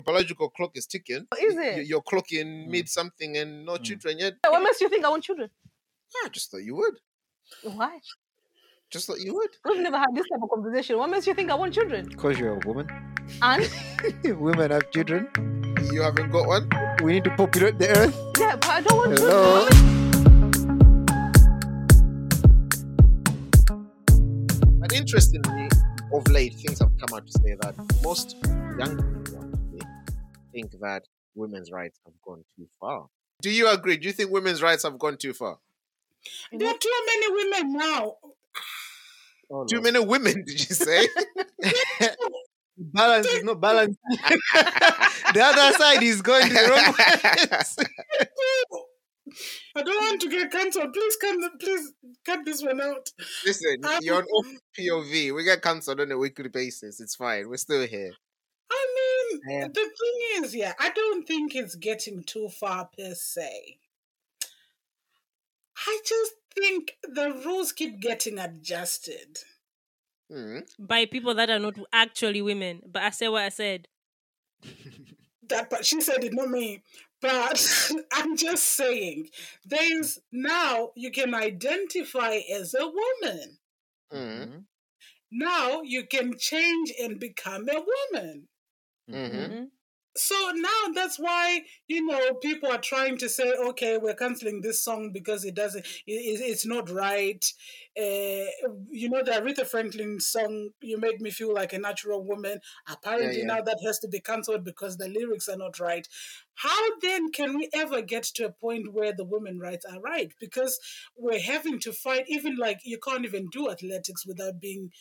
biological clock is ticking. Is it? You're clocking mid something and no children yet. What makes you think I want children? I just thought you would. Why? Just thought you would. We've never had this type of conversation. What makes you think I want children? Because you're a woman. And Women have children. You haven't got one? We need to populate the earth. yeah, but I don't want Hello? And interestingly, of late, things have come out to say that most young people actually think that women's rights have gone too far. Do you agree? Do you think women's rights have gone too far? There are too many women now. Oh, Too many women, did you say? Balance is not balanced. The other side is going to the wrong way. I don't want to get cancelled. Please cut this one out. Listen, you're on off POV. We get cancelled on a weekly basis. It's fine. We're still here. I mean, Yeah. the thing is, I don't think it's getting too far per se. I just think the rules keep getting adjusted. By people that are not actually women. But I said what I said. But she said it, not me. But I'm just saying, there's now you can identify as a woman. Mm-hmm. Now you can change and become a woman. Mm-hmm. So now that's why, people are trying to say, okay, we're cancelling this song because it's not right. The Aretha Franklin song, You Make Me Feel Like a Natural Woman, apparently now that has to be cancelled because the lyrics are not right. How then can we ever get to a point where the women's rights are right? Because we're having to fight, even like you can't even do athletics without being...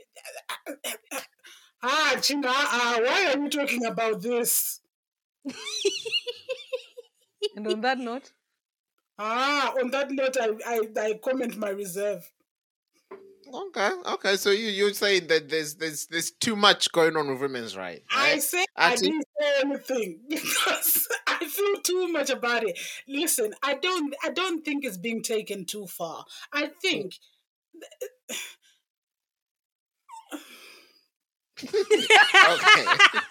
China, why are we talking about this? And on that note? On that note, I comment my reserve. Okay. So you're saying that there's too much going on with women's rights. Right? I said I didn't say anything because I feel too much about it. Listen, I don't think it's being taken too far. I think. Okay.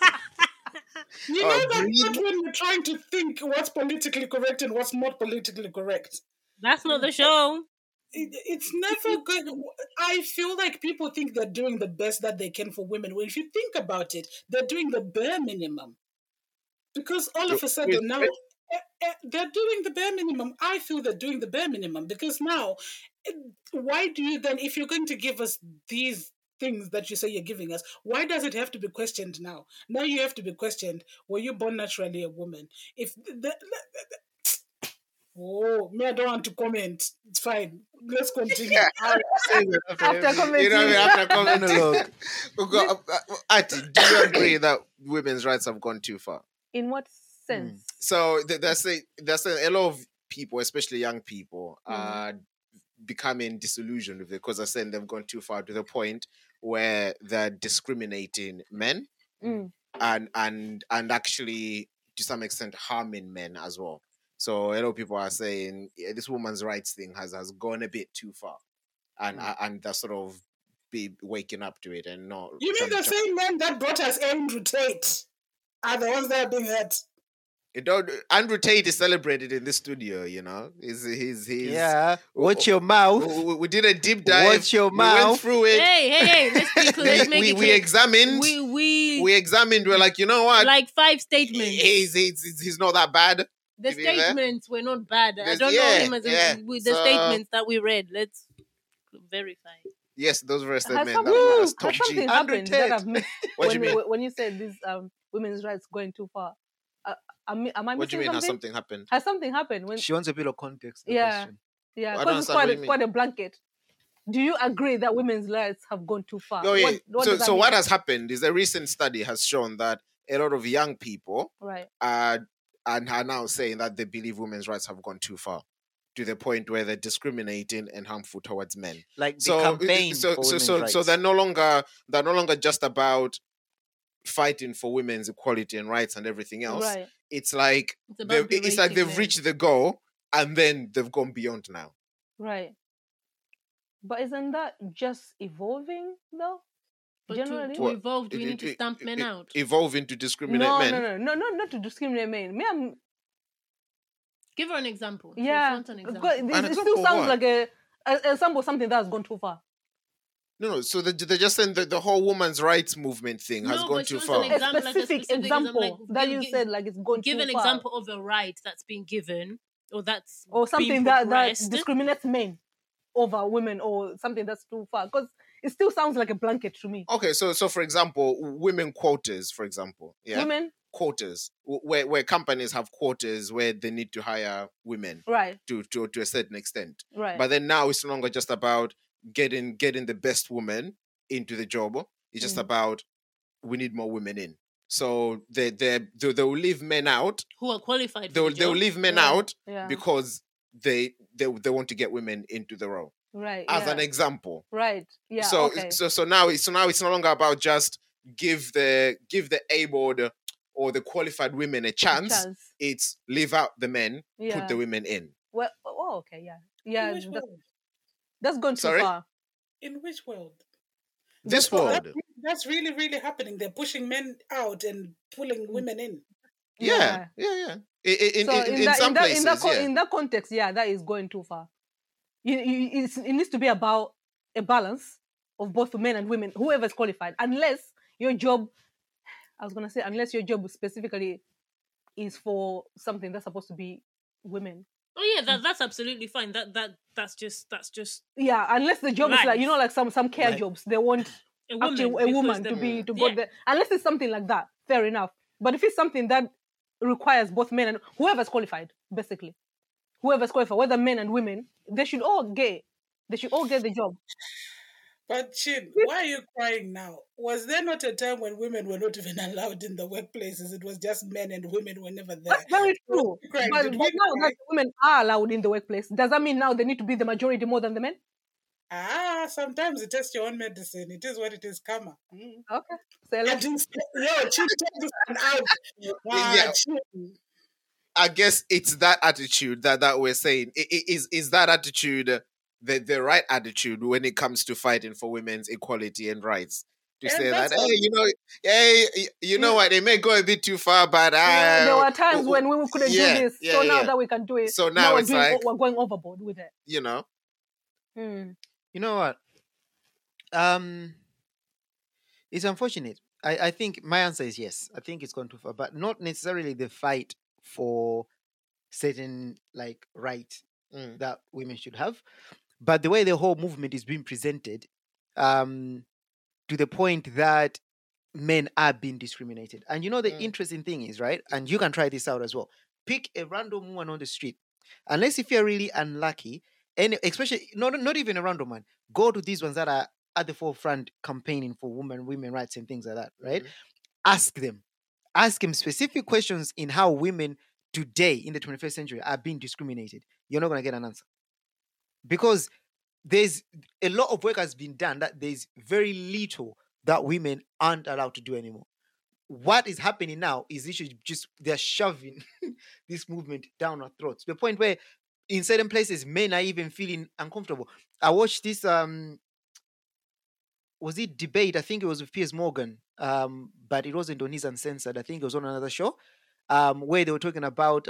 That's when you're trying to think what's politically correct and what's not politically correct. That's not the show. It's never good. I feel like people think they're doing the best that they can for women. Well, if you think about it, they're doing the bare minimum. Because all of a sudden now, they're doing the bare minimum. I feel they're doing the bare minimum because now, why do you then, if you're going to give us these things that you say you're giving us, why does it have to be questioned now? Now you have to be questioned. Were you born naturally a woman? I don't want to comment. It's fine. Let's continue. After commenting. After commenting. Ati, do you agree that women's rights have gone too far? In what sense? So that's a lot of people, especially young people, are becoming disillusioned with it because I said they've gone too far to the point where they're discriminating men and actually to some extent harming men as well. So a lot of people are saying this woman's rights thing has gone a bit too far, and they're sort of be waking up to it and not. You mean the same men that brought us Andrew Tate are the ones that are being hurt? Andrew Tate is celebrated in this studio, He's Watch your mouth. We did a deep dive. Watch your We mouth. went through it. Hey, let's make it we clear. examined. We examined. We're like, you know what? Like 5 statements. He's not that bad. The statements were not bad. I There's- don't know him as with the So- statements that we read. Let's verify. Yes, those were Has statements. something happened Tate. that I've missed What do you mean? when you said this women's rights going too far? Am I What do missing you mean? Has something? something happened? Has something happened? When She wants a bit of context. The Yeah. question. yeah, I don't because it's understand what you mean. quite a blanket. Do you agree that women's rights have gone too far? Oh, yeah. What does that So mean? what has happened is a recent study has shown that a lot of young people Right. are now saying that they believe women's rights have gone too far to the point where they're discriminating and harmful towards men. Like the campaign for women's rights. So they're no longer just about fighting for women's equality and rights and everything else. Right. It's like It's about berating they've men. reached the goal and then they've gone beyond now. Right. But isn't that just evolving though? But Generally. to What? evolve, do we need to stamp men out? Evolve into discriminate men. No, not to discriminate men. Me, I'm Give her an example. yeah. Front an example. Because An it example still of sounds what? like a example of something that has gone too far. No. So they're just saying that the whole women's rights movement thing has No, gone but she too wants an far. A example, like a specific specific example example, like, that give- you said like it's gone Give too an far. example of a right that's been given, or that's Or something being that progressed. discriminates men over women, or something that's too far. Because it still sounds like a blanket to me. Okay, so for example, women quotas, for example, yeah, Women, quotas, where companies have quotas where they need to hire women right, to a certain extent. right. But then now it's no longer just about getting the best woman into the job. It's just about we need more women in. So they will leave men out. who are qualified. They'll for the job. leave men Yeah, out yeah. because they want to get women into the role. Right. As yeah. an example. Right. Yeah. So okay. so now it's no longer about just give the able or the qualified women a chance. It's leave out the men, Yeah. put the women in. Well. Oh, okay. Yeah. Yeah. In which world? That's gone too Sorry? far. In which world? This world. That's really, really happening. They're pushing men out and pulling women in. Yeah. In some places, in that context, yeah, that is going too far. It needs to be about a balance of both men and women, whoever is qualified. Unless your job specifically is for something that's supposed to be women. Oh yeah, that's absolutely fine. That's just Yeah, unless the job is like, Life. like some care Right. jobs, they want a woman. actually a because woman the- to go Yeah. there. Unless it's something like that, fair enough. But if it's something that requires both men and whoever's qualified, basically, whoever's qualified, whether men and women, they should all get the job. But Chin, why are you crying now? Was there not a time when women were not even allowed in the workplaces? It was just men and women were never there. That's very true. Crying. But Did now we cry? that women are allowed in the workplace, does that mean now they need to be the majority more than the men? Sometimes you test your own medicine. It is what it is, karma. Okay. So I let's, didn't Chin, take this one out. Yeah. Chin. I guess it's that attitude that we're saying. Is that attitude the right attitude when it comes to fighting for women's equality and rights? To And say that, that's you know what, they may go a bit too far, but there were times when we couldn't yeah, do this. yeah, So now yeah. that we can do it, So now it's like- we're going overboard with it. you know. You know what? It's unfortunate. I think my answer is yes. I think it's gone too far, but not necessarily the fight for certain like right that women should have, but the way the whole movement is being presented, to the point that men are being discriminated. And you know the interesting thing is, right? And you can try this out as well. Pick a random woman on the street, unless if you're really unlucky, and especially not even a random one. Go to these ones that are at the forefront campaigning for women rights and things like that, right? Ask them specific questions in how women today in the 21st century are being discriminated. You're not going to get an answer, because there's a lot of work has been done that there's very little that women aren't allowed to do anymore. What is happening now is literally just they're shoving this movement down our throats to the point where in certain places men are even feeling uncomfortable. I watched this was it debate? I think it was with Piers Morgan, but it wasn't on His Uncensored. I think it was on another show, where they were talking about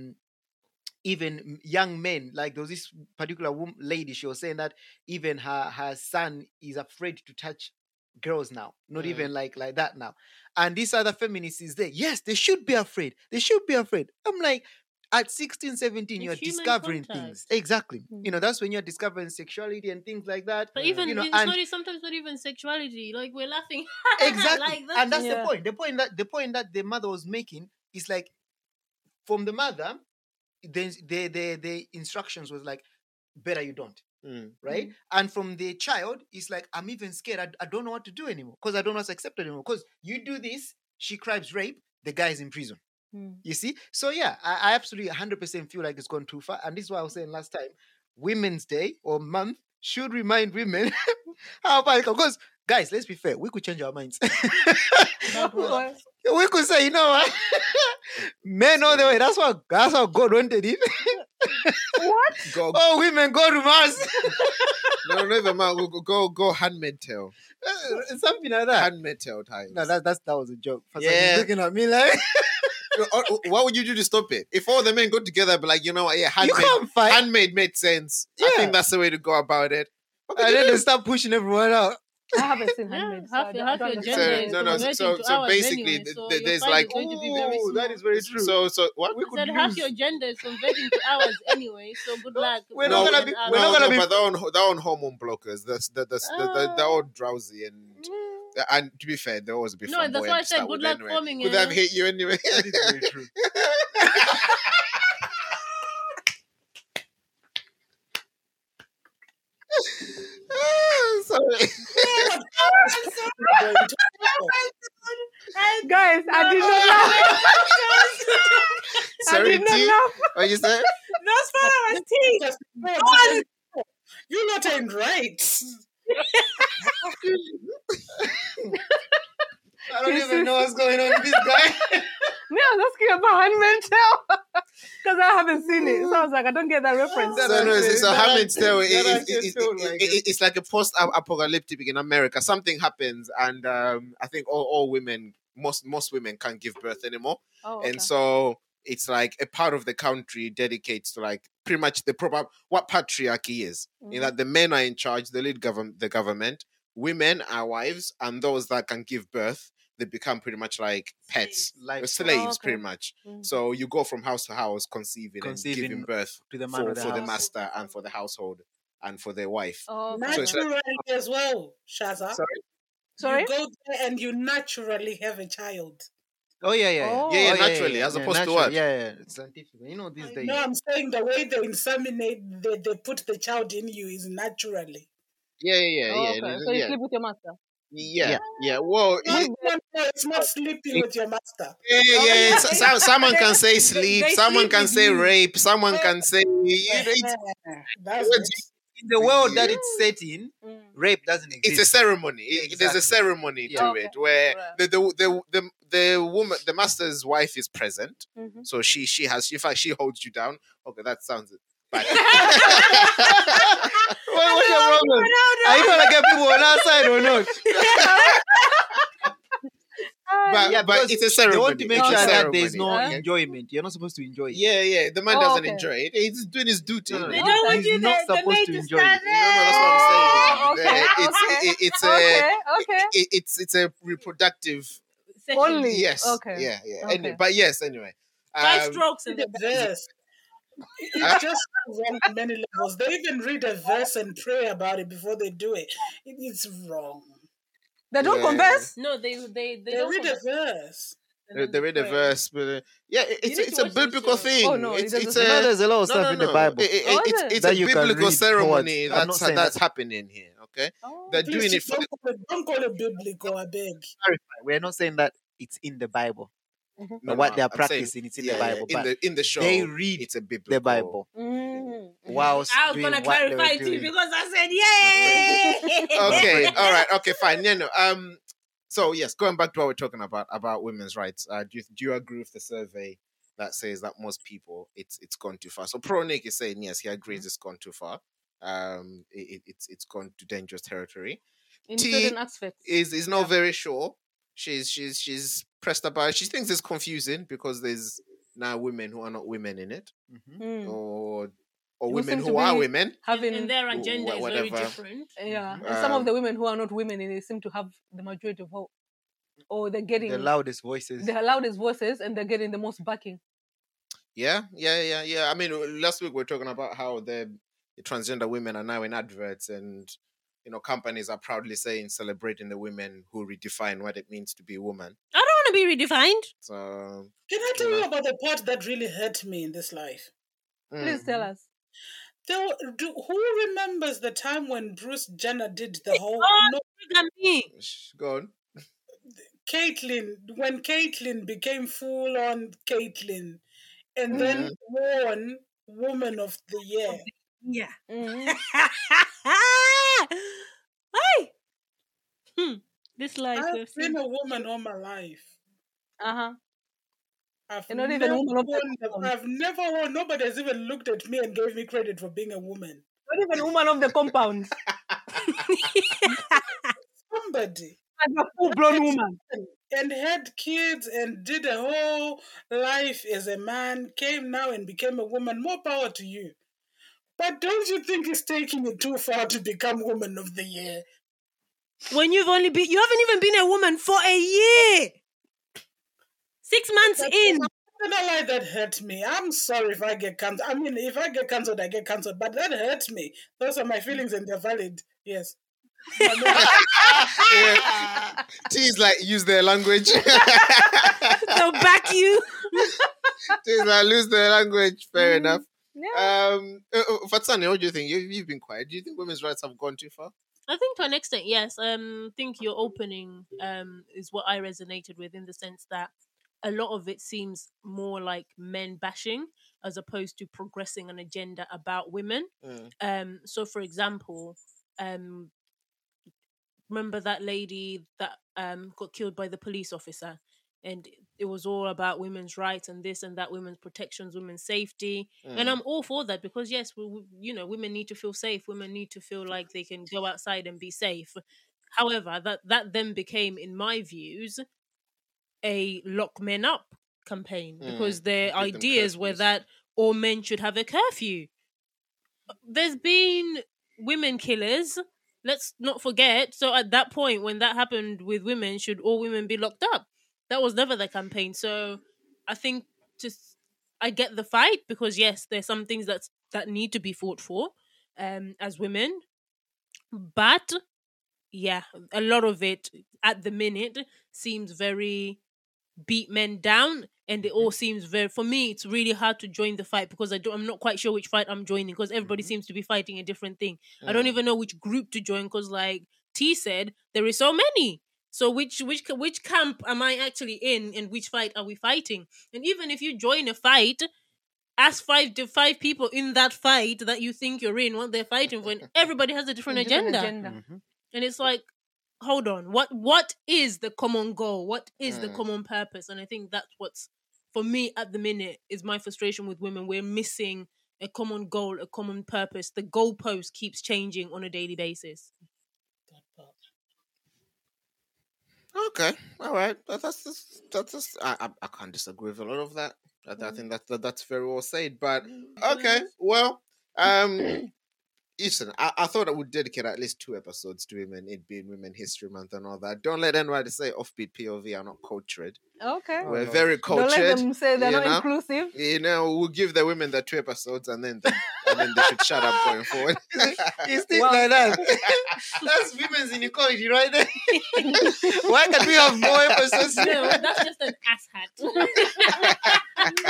even young men. Like there was this particular lady, she was saying that even her son is afraid to touch girls now, not even like that now. And this other feminist is there. Yes, they should be afraid. They should be afraid. I'm like, at 16, 17, you're It's human discovering contact. things. Exactly. That's when you're discovering sexuality and things like that. But even and sometimes not even sexuality. Like we're laughing. exactly. Like, And that's Yeah. the point. The point that the mother was making is like, from the mother, the instructions was like, better you don't. Right? And from the child, it's like, I'm even scared. I don't know what to do anymore because I don't know what's accepted anymore. Because you do this, she cries rape, the guy is in prison. You see? So yeah, I absolutely 100% feel like it's gone too far. And this is what I was saying last time. Women's Day or month should remind women how about it. Because guys, let's be fair, we could change our minds. We could say, you know what? Men all the way. That's how God wanted it. What? Go, Oh, women go to Mars. no, even man. Go Handmaid's Tale. Something like that. Handmaid's Tale times. No, that was a joke. For some, Yeah. he's looking at me like What would you do to stop it? If all the men got together, but like, you know what? Yeah, you can't fight. Handmaid made sense. I Yeah. think that's the way to go about it. And then they start pushing everyone out. I haven't seen Yeah, Handmaid. half your understand. gender is So converted to hours basically, anyway, so your there's fight like is going to be very Oh, small. that is very true. so what? we I could said half lose. your gender is converting to hours anyway, so good luck. We're No, not gonna be. hours. We're not gonna be. but they're on hormone blockers. They're all drowsy and to be fair, they always be No, that's flamboyant why I to said start good with luck anyway. forming Could have a- hit you anyway. That is very true. Sorry. Guys, I did not laugh. I Sorry, did not T. laugh. What you said? That's what I was teasing. You're not ain't right. I don't even know what's going on with this guy. Me, I was asking about Handmaid's Tale because I haven't seen it. So I was like, I don't get that reference. That So no, actually- so that Handmaid's Tale. actually felt like it. It's like a post-apocalyptic in America. Something happens, and I think all women, most women can't give birth anymore, Oh, okay. and so it's like a part of the country dedicates to like pretty much what patriarchy is. In that the men are in charge, they lead the government. Women are wives, and those that can give birth, they become pretty much like pets, Like slaves, Oh, okay. pretty much. Mm. So you go from house to house, conceiving and Conceiving giving birth to the man for of the the house. master and for the household and for their wife. Oh, okay. So it's like- Naturally as well, Shaza. Sorry? You go there and you naturally have a child. Oh yeah. Oh. Yeah, Oh, naturally, as opposed to naturally, what? Yeah, it's scientific. You know, these days. No, I'm saying the way they inseminate, they put the child in you is naturally. Yeah. Oh, okay. So you sleep with your master. Yeah. Well, No, it's not sleeping with your master. yeah. Someone can say sleep. They Someone sleep can with say you. rape. Someone can say. It's That's In the world that it's set in, Mm. rape doesn't exist. a ceremony. There's a Exactly. ceremony Yeah. to Okay. it where Right. the woman, the master's wife, is present. Mhm. So she has. In fact, she holds you down. Okay, that sounds bad. What's your problem? Are you gonna get people on our side or not? but because it's a They ceremony. want to make It's sure a that there's no ceremony, okay? enjoyment. You're not supposed to enjoy it. Yeah. The man Oh, doesn't okay. enjoy it. He's doing his duty. No, no, They no. don't want He's you not the supposed maid to to enjoy start it. No, that's what I'm Oh, saying. okay, It's okay. it's a reproductive. Only. Yes. Okay. Yeah. Okay. But yes, anyway. 5 strokes in the the verse. It's just wrong on many levels. They even read a verse and pray about it before they do it. It's wrong. They don't Yeah. converse? No, they They don't read a converse verse. and They read a pray. verse, but need it's to a watch the biblical show. thing. Oh, no, it it's doesn't- You know, a there's a lot of stuff in the Bible. Oh, is it? It's That a you can biblical read ceremony towards. I'm not saying that's happening here. Okay, Oh. they're Please, doing it for. don't call it biblical, I beg. We're not saying that it's in the Bible. Mhm. But what they're I'm saying, practicing, it's in the Bible. in But the show, they read it's a biblical. the Bible Mm. whilst I was doing gonna what they clarify were to you doing. because I said, yay! Okay, all right, okay, fine. So yes, going back to what we're talking about women's rights. Do you agree with the survey that says that most people it's gone too far? So Pro Nick is saying yes, he agrees it's gone too far. It's gone to dangerous territory. In T certain aspects. Is not very sure. She's pressed about it. She thinks it's confusing because there's now women who are not women in it, Mhm. Mm. or Who women seem to who are be women. Having, and their agenda is very whatever. different. yeah. Mhm. And some of Um, the women who are not women in it seem to have the majority of vote. Or they're getting The loudest voices. the loudest voices and they're getting the most backing. Yeah. I mean, last week we were talking about how the transgender women are now in adverts, and companies are proudly saying celebrating the women who redefine what it means to be a woman. I don't want to be redefined. So, Can I tell You you know. about the part that really hurt me in this life? Please tell us. Who remembers the time when Bruce Jenner did the whole Oh, no, look at me. go on. when Caitlyn became full on Caitlyn and then won Woman of the Year? Yeah. Mhm. Hey. This life. I've we've been seen. a woman all my life. Uh-huh. I've You're not even a woman of the won. compound. I've never won. Nobody has even looked at me and gave me credit for being a woman. Not even a woman of the compound. Somebody. As a full-blown woman. And had kids and did a whole life as a man, came now and became a woman. More power to you. But don't you think it's taking it too far to become Woman of the Year? When you haven't even been a woman for a year. 6 months in. I don't lie, that hurt me. I'm sorry if I get cancelled. I mean, if I get cancelled, I get cancelled. But that hurt me. Those are my feelings and they're valid. Yes. Yeah. T's like, use their language. They'll back you. T's like, lose their language. Fair enough. Yeah. Fatsani, what do you think? You've been quiet. Do you think women's rights have gone too far? I think to an extent, yes. I think your opening is what I resonated with, in the sense that a lot of it seems more like men bashing as opposed to progressing an agenda about women. So, for example, remember that lady that got killed by the police officer, and it was all about women's rights and this and that, women's protections, women's safety. And I'm all for that, because yes, women need to feel safe. Women need to feel like they can go outside and be safe. However, that then became, in my views, a lock men up campaign, because their ideas were that all men should have a curfew. There's been women killers. Let's not forget. So at that point, when that happened with women, should all women be locked up? That was never the campaign. So I think I get the fight, because yes, there's some things that need to be fought for as women. But yeah, a lot of it at the minute seems very beat men down, and it all seems very, for me, it's really hard to join the fight, because I'm not quite sure which fight I'm joining, because everybody seems to be fighting a different thing. I don't even know which group to join, because like T said, there is so many. So which camp am I actually in, and which fight are we fighting? And even if you join a fight, ask the five people in that fight that you think you're in what they're fighting for, and everybody has a different agenda. And it's like, hold on, what is the common goal? What is the common purpose? And I think that's what's, for me at the minute, is my frustration with women. We're missing a common goal, a common purpose. The goalpost keeps changing on a daily basis. Okay, all right. That's I can't disagree with a lot of that. I think that's very well said. But okay, well, listen, I thought I would dedicate at least 2 episodes to women, it being Women History Month and all that. Don't let anybody say Offbeat POV are not cultured. Okay. We're very cultured. Don't let them say they're you not know? inclusive. We'll give the women the 2 episodes, and then they should shut up going forward. It's things like that. That's women's inequality right there. Why can't we have more episodes? No, that's just an ass hat.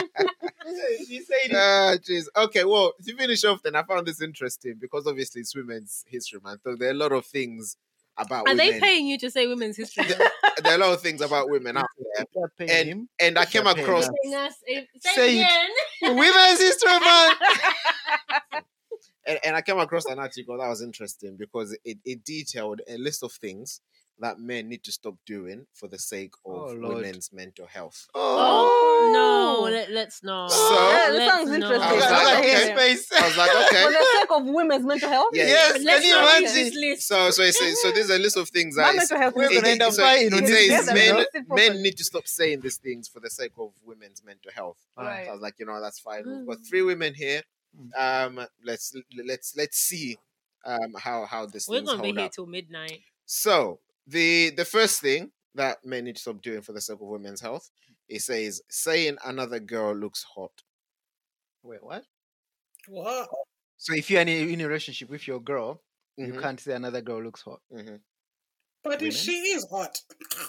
She said it. Jeez. Okay, well, to finish off then, I found this interesting because obviously it's Women's History Month. So there are a lot of things about Are women. they paying you to say women's history? There are a lot of things about women out there. And I came across... Say it. Women's History Month. And I came across an article that was interesting because it detailed a list of things that men need to stop doing for the sake of women's mental health. Oh, no, let's not. So, that sounds interesting. I was like, okay. I was like, okay. For the sake of women's mental health? Yeah, yes, Let's can you not read imagine? this list. So there's a list of things that My mental health We're is going to end up so fighting on it this. says together. men need to stop saying these things for the sake of women's mental health. Right. So I was like, that's fine. We've got 3 women here. Let's see how this We're thing's gonna be hold here up. till midnight. So the first thing that men need to stop doing for the sake of women's health, it says saying another girl looks hot. Wait, what? Wow. So if you're in a relationship with your girl, you Mhm. can't say another girl looks hot. Mhm. But Women? if she is hot,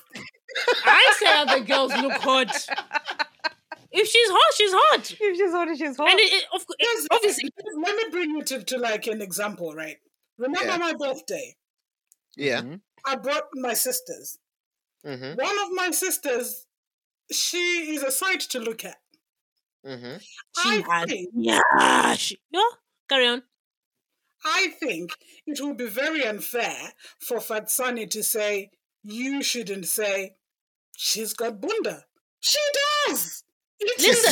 I say other girls look hot. If she's hot, she's hot. If she's hot, she's hot. And of course, yes, obviously, let me bring you to like an example, right? Remember Yeah. my birthday? Yeah. Mhm. I brought my sisters. Mm-hmm. One of my sisters, she is a sight to look at. Mm-hmm. she I has. think, Yeah, carry on. I think it would be very unfair for Fatsani to say, you shouldn't say, she's got bunda. She does. It Listen, is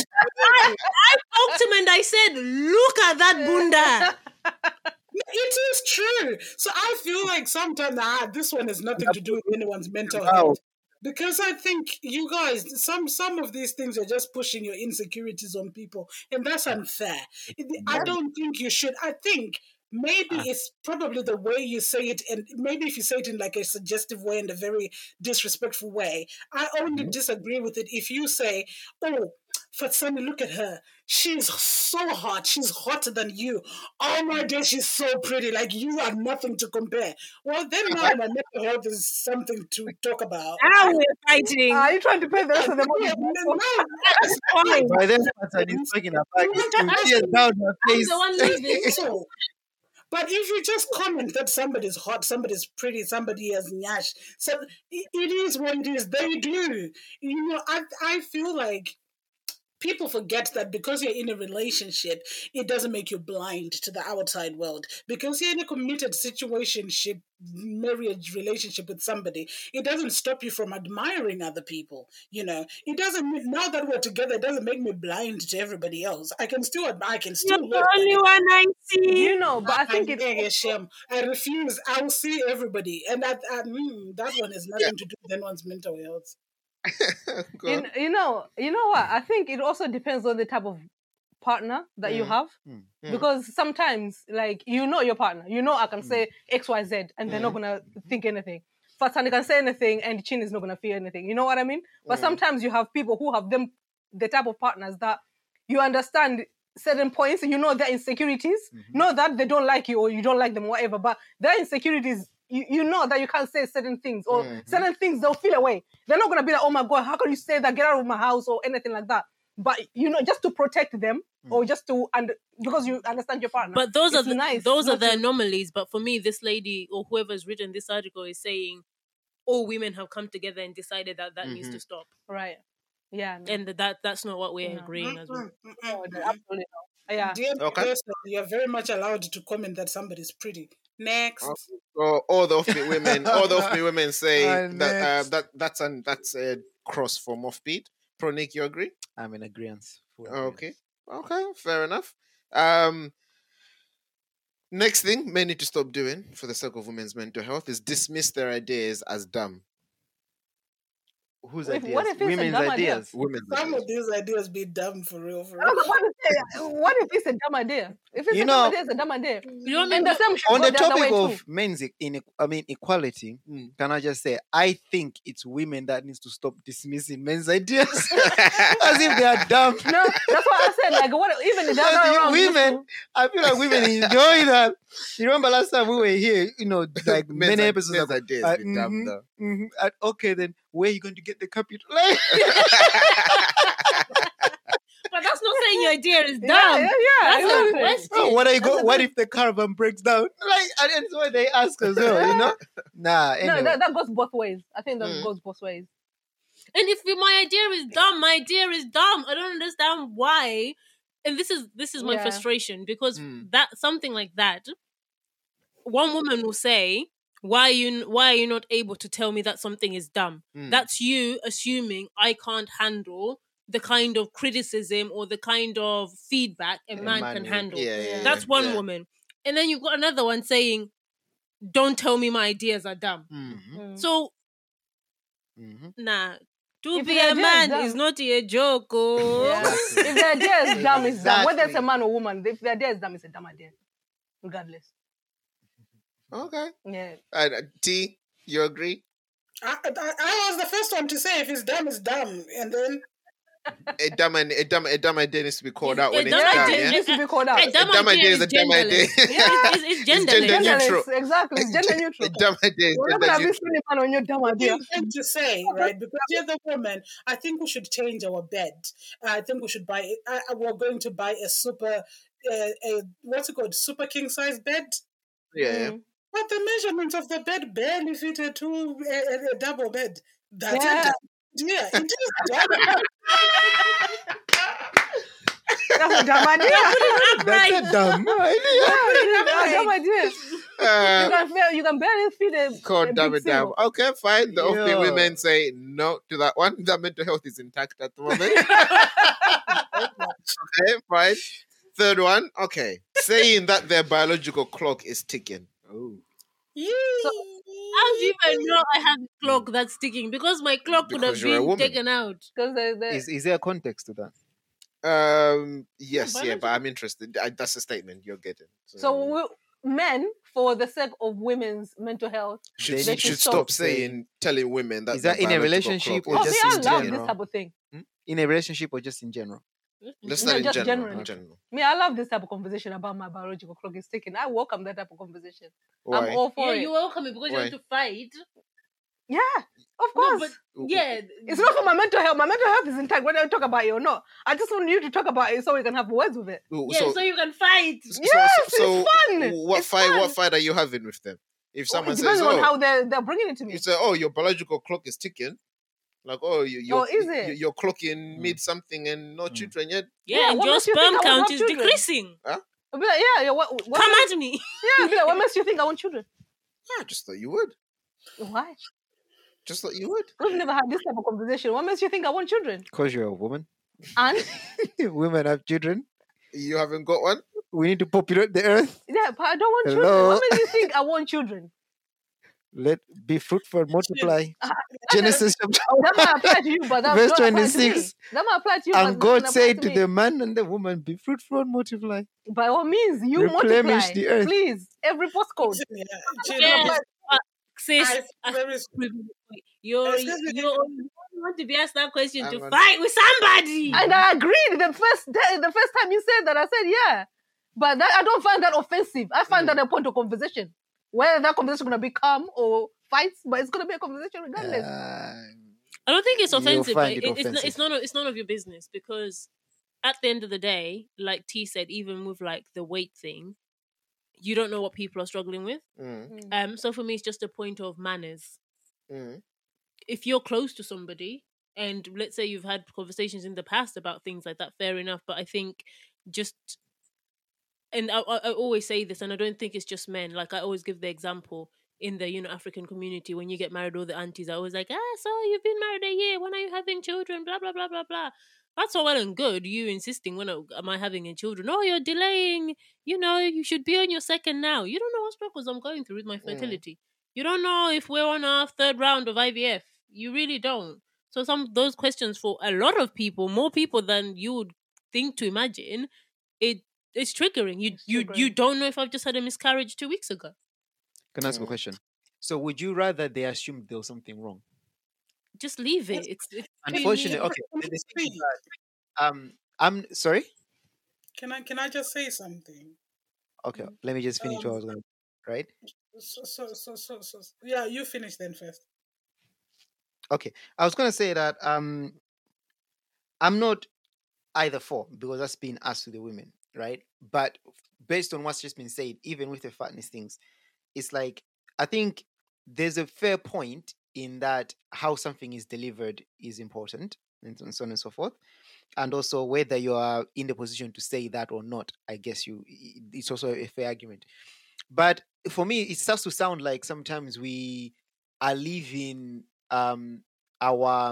I spoke to him and I said, look at that bunda. It is true. So I feel like sometimes this one has nothing to do with anyone's mental Wow. health. Because I think you guys, some of these things are just pushing your insecurities on people, and that's unfair. I don't think you should. I think maybe it's probably the way you say it, and maybe if you say it in like a suggestive way and a very disrespectful way. I only disagree with it if you say, "Oh, Fatsani, look at her. She's so hot. She's hotter than you. Oh my God, she's so pretty. Like you are nothing to compare." Well, then now my mental health is something to talk about. Now we're fighting. Are you trying to pay the rest of the money? That's fine. By then, Pattern is talking about it. Tears down her I'm face. the one leaving. So, but if you just comment that somebody's hot, somebody's pretty, somebody has nyash, so it is what it is. They do. You know, I feel like people forget that because you're in a relationship, it doesn't make you blind to the outside world. Because you're in a committed situationship, marriage relationship with somebody, it doesn't stop you from admiring other people. You know, it doesn't. Now that we're together, it doesn't make me blind to everybody else. I can still admire. I can still You're look. the only one I see. You know, but I think it's it's shame. I refuse. I will see everybody, and that one has nothing to do with anyone's mental health. Go on. you know what? I think it also depends on the type of partner that you have. Because sometimes, like, your partner, I can say XYZ and they're not gonna think anything. Fatani can say anything and Chin is not gonna feel anything. You know what I mean? But sometimes you have people who have the type of partners that you understand certain points, their insecurities. Not that they don't like you or you don't like them, whatever, but their insecurities, you know that you can't say certain things or certain things they'll feel away. They're not going to be like, oh my God, how can you say that? Get out of my house or anything like that. But, just to protect them or just to, because you understand your partner. But those are the to- anomalies. But for me, this lady or whoever's written this article is saying all women have come together and decided that needs to stop. Right. Yeah. No. And that's not what we're agreeing as well. No, absolutely not. Yeah. Dear Okay. person, you're very much allowed to comment that somebody's pretty. Next. All the offbeat women say Next. that's a cross from offbeat. Pronik, you agree? I'm in agreement. Okay, fair enough. Next thing men need to stop doing for the sake of women's mental health is dismiss their ideas as dumb. Whose What ideas? if it's a Women's dumb idea? ideas. Women's Some ideas. of these ideas be dumb for real. I was about to say, what if it's a dumb idea? If it's a dumb idea, it's a dumb idea. You know what I And mean? the same should On go the the other topic way of too. men's equality, can I just say I think it's women that needs to stop dismissing men's ideas as if they are dumb. No, that's what I said. Like, what even the other way around? Women, I feel like women enjoy that. You remember last time we were here, like Men's many i- episodes men's ago. ideas be dumb though. And okay, then where are you going to get the capital? Like, But that's not saying your idea is dumb. Yeah, That's exactly. the question. oh, what if the caravan breaks down? Like, and it's what they ask as well, Nah, anyway. No, that goes both ways. I think that goes both ways. And if my idea is dumb, my idea is dumb. I don't understand why. And this is my Yeah. frustration because that something like that, one woman will say, why are you not able to tell me that something is dumb? That's you assuming I can't handle the kind of criticism or the kind of feedback a man can handle. Yeah, That's one yeah. woman. And then you've got another one saying, don't tell me my ideas are dumb. So, nah. To If be the a idea is man dumb- is not a joke. Oh. Yeah. If the idea is dumb, it's dumb. Whether it's a Exactly. man or woman, if the idea is dumb, it's a dumb idea. Regardless. Okay. Yeah. T, you agree? I was the first one to say if it's dumb, it's dumb. And then A dumb idea needs to be called out A when it's dumb dumb. idea- It Yeah? needs to be called out. A dumb dumb idea idea is is a dumb idea. genderless. Yeah, it's gender genderless. neutral. Exactly. It's gender neutral. A dumb idea is We're not gender gonna be neutral. silly man on your dumb idea. thing to say, right? Because you're the woman. I think we should change our bed. I think we should buy. We're going to buy a super, what's it called? Super king size bed. Yeah. But the measurements of the bed barely fit a double bed. That's Yeah. it. Yeah, it is dumb. That's a dumb idea. That's a dumb idea. Yeah, dumb idea. You can barely feed a God damn big it, damn. cereal. Okay, fine. The offbeat Yo. women say no to that one. Their mental health is intact at the moment. Okay, fine. Third one, okay. Saying that their biological clock is ticking. Oh. So, how do you even know I have a clock that's ticking? Because my clock could have Because you're a been woman. taken out. Because Is there a context to that? Yes, yeah, but biological- I'm interested. That's a statement you're getting. men, for the sake of women's mental health, should, they should should stop saying- telling women that Is that their in a biological relationship clock or oh, is- just me, I in love general? this type of thing. In a relationship or just in general? Let's No, start in just general. generally. In general. Me, I love this type of conversation about my biological clock is ticking. I welcome that type of conversation. Why? I'm all for Yeah, it. you're welcome because you Why? want to fight. Yeah, of No, course. but yeah, It's not for my mental health. My mental health is intact, whether I talk about it or not. I just want you to talk about it so we can have words with it. yeah, so you can fight. Yes, it's fun. What It's fight? fun. What fight are you having with them? If someone It says, depends on "Oh," how they're bringing it to me. you say, "Oh, your biological clock is ticking," like, "Oh, you're, is it? you're clocking mid something and no children yet." Yeah, and what your makes you think sperm I want to count have is children? decreasing. I'll be like, yeah, what Come at me. Yeah, I'll be like, what makes you think I want children? I just thought you would. Why? Just thought you would. We've never had this type of conversation. What makes you think I want children? Because you're a woman. And Women have children. You haven't got one. We need to populate the earth. yeah, but I don't want children. Hello? What makes you think I want children? Let be fruitful, multiply. Genesis chapter That might apply to you, but that's Verse not apply to me. 26. That might apply to you. And but it doesn't God apply said to me. the man and the woman, be fruitful and multiply. By all means, you Replenish multiply. the earth. Please, every postcode. Yes, sis. Very You're Excuse me. you want to be asked that question Hang to on. fight with somebody. And I agreed the first time you said that. I said yeah, but that, I don't find that offensive. I find that a point of conversation. Whether that conversation is gonna be calm or fights, but it's gonna be a conversation regardless. I don't think it's You'll offensive, find but it it's not, offensive. it's none of your business because at the end of the day, like T said, even with like the weight thing, you don't know what people are struggling with. So for me, it's just a point of manners. If you're close to somebody, and let's say you've had conversations in the past about things like that, fair enough. But I think just, and I always say this, and I don't think it's just men. Like I always give the example in the African community, when you get married, all the aunties are always like, so you've been married a year, when are you having children, blah blah blah blah blah. That's all well and good, you insisting am I having children. Oh, you're delaying, you should be on your second now. You don't know what struggles I'm going through with my fertility. You don't know if we're on our third round of IVF. You really don't. So those questions, for a lot of people, more people than you would think to imagine, it's triggering. You don't know if I've just had a miscarriage 2 weeks ago. Can I ask a question? So would you rather they assumed there was something wrong? Just leave it. It's Unfortunately, okay. the thing is that, I'm sorry. Can I just say something? Okay, let me just finish what I was going to. Right. So, yeah, you finish then first. Okay, I was going to say that I'm not either for, because that's being asked to the women, right? But based on what's just been said, even with the fatness things, it's like I think there's a fair point in that how something is delivered is important, and so on and so forth, and also whether you are in the position to say that or not. I guess it's also a fair argument. But for me, it starts to sound like sometimes we are leaving our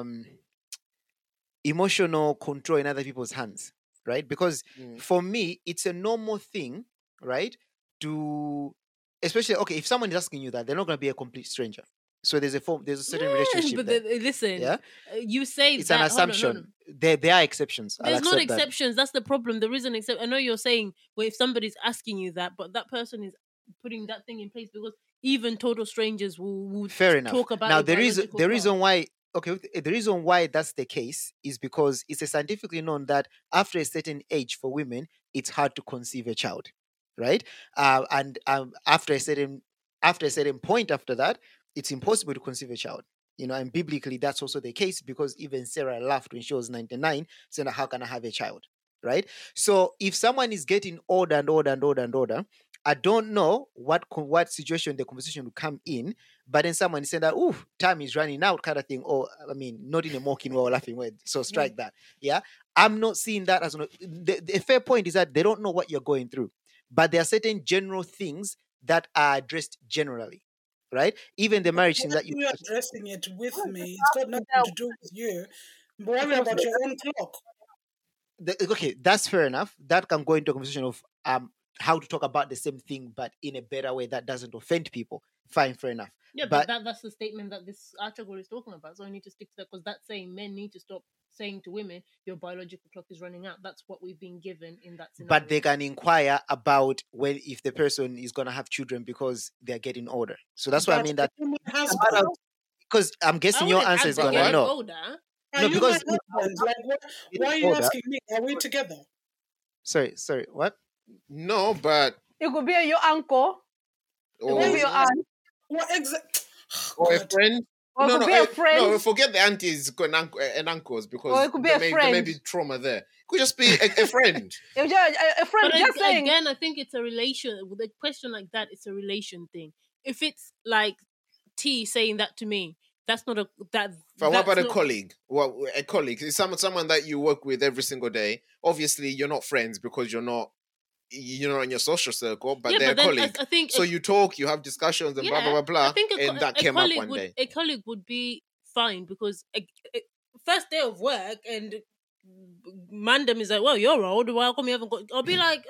emotional control in other people's hands, right? Because for me, it's a normal thing, right? To especially if someone is asking you that, they're not going to be a complete stranger. So there's a certain relationship. But there. listen, Yeah? You say it's that, an hold on, assumption. There are exceptions. There's not accept that. exceptions. That's the problem. There isn't except. I know you're saying, well, if somebody's asking you that, but that person is putting that thing in place because even total strangers will Fair enough. talk about now your biological the clock. reason why. Okay, the reason why that's the case is because it's scientifically known that after a certain age for women, it's hard to conceive a child, right? And after a certain point after that, it's impossible to conceive a child. And biblically, that's also the case because even Sarah laughed when she was 99, saying, "How can I have a child?" Right? So if someone is getting older and older and older and older, I don't know what situation the conversation will come in, but then someone is saying that, "Ooh, time is running out," kind of thing. Or I mean, not in a mocking way or laughing way. So strike that. Yeah, I'm not seeing that as the fair point is that they don't know what you're going through, but there are certain general things that are addressed generally, right? Even the marriage thing that you're addressing it with me, it's got nothing to do with you. Worry about your own clock. Okay, that's fair enough. That can go into a conversation of how to talk about the same thing, but in a better way that doesn't offend people. Fine, fair enough. Yeah, but that's the statement that this article is talking about. So I need to stick to that, because that's saying men need to stop saying to women, your biological clock is running out. That's what we've been given in that scenario. But they can inquire about if the person is going to have children because they're getting older. So that's why I mean that. Because I'm guessing your answer is going to know. Older. No, because like, why are you asking me? Are we together? Sorry, what? No, but it could be your uncle. It could be your aunt. What exactly? Or a friend. Or it could be a friend. No, forget the aunties and uncles, because or it could be a friend. There may be trauma there. It could just be a friend. a friend. But just saying. Again, I think it's a relation. With a question like that, it's a relation thing. If it's like T saying that to me, that's not a that. But what about a colleague? Well, a colleague is someone that you work with every single day. Obviously, you're not friends because you're not in your social circle, but they're a colleague. I think so. You talk, you have discussions, and blah blah blah blah. I think and that came up one day. A colleague would be fine, because first day of work and Mandem is like, well, you're old. Why come you haven't got? I'll be like,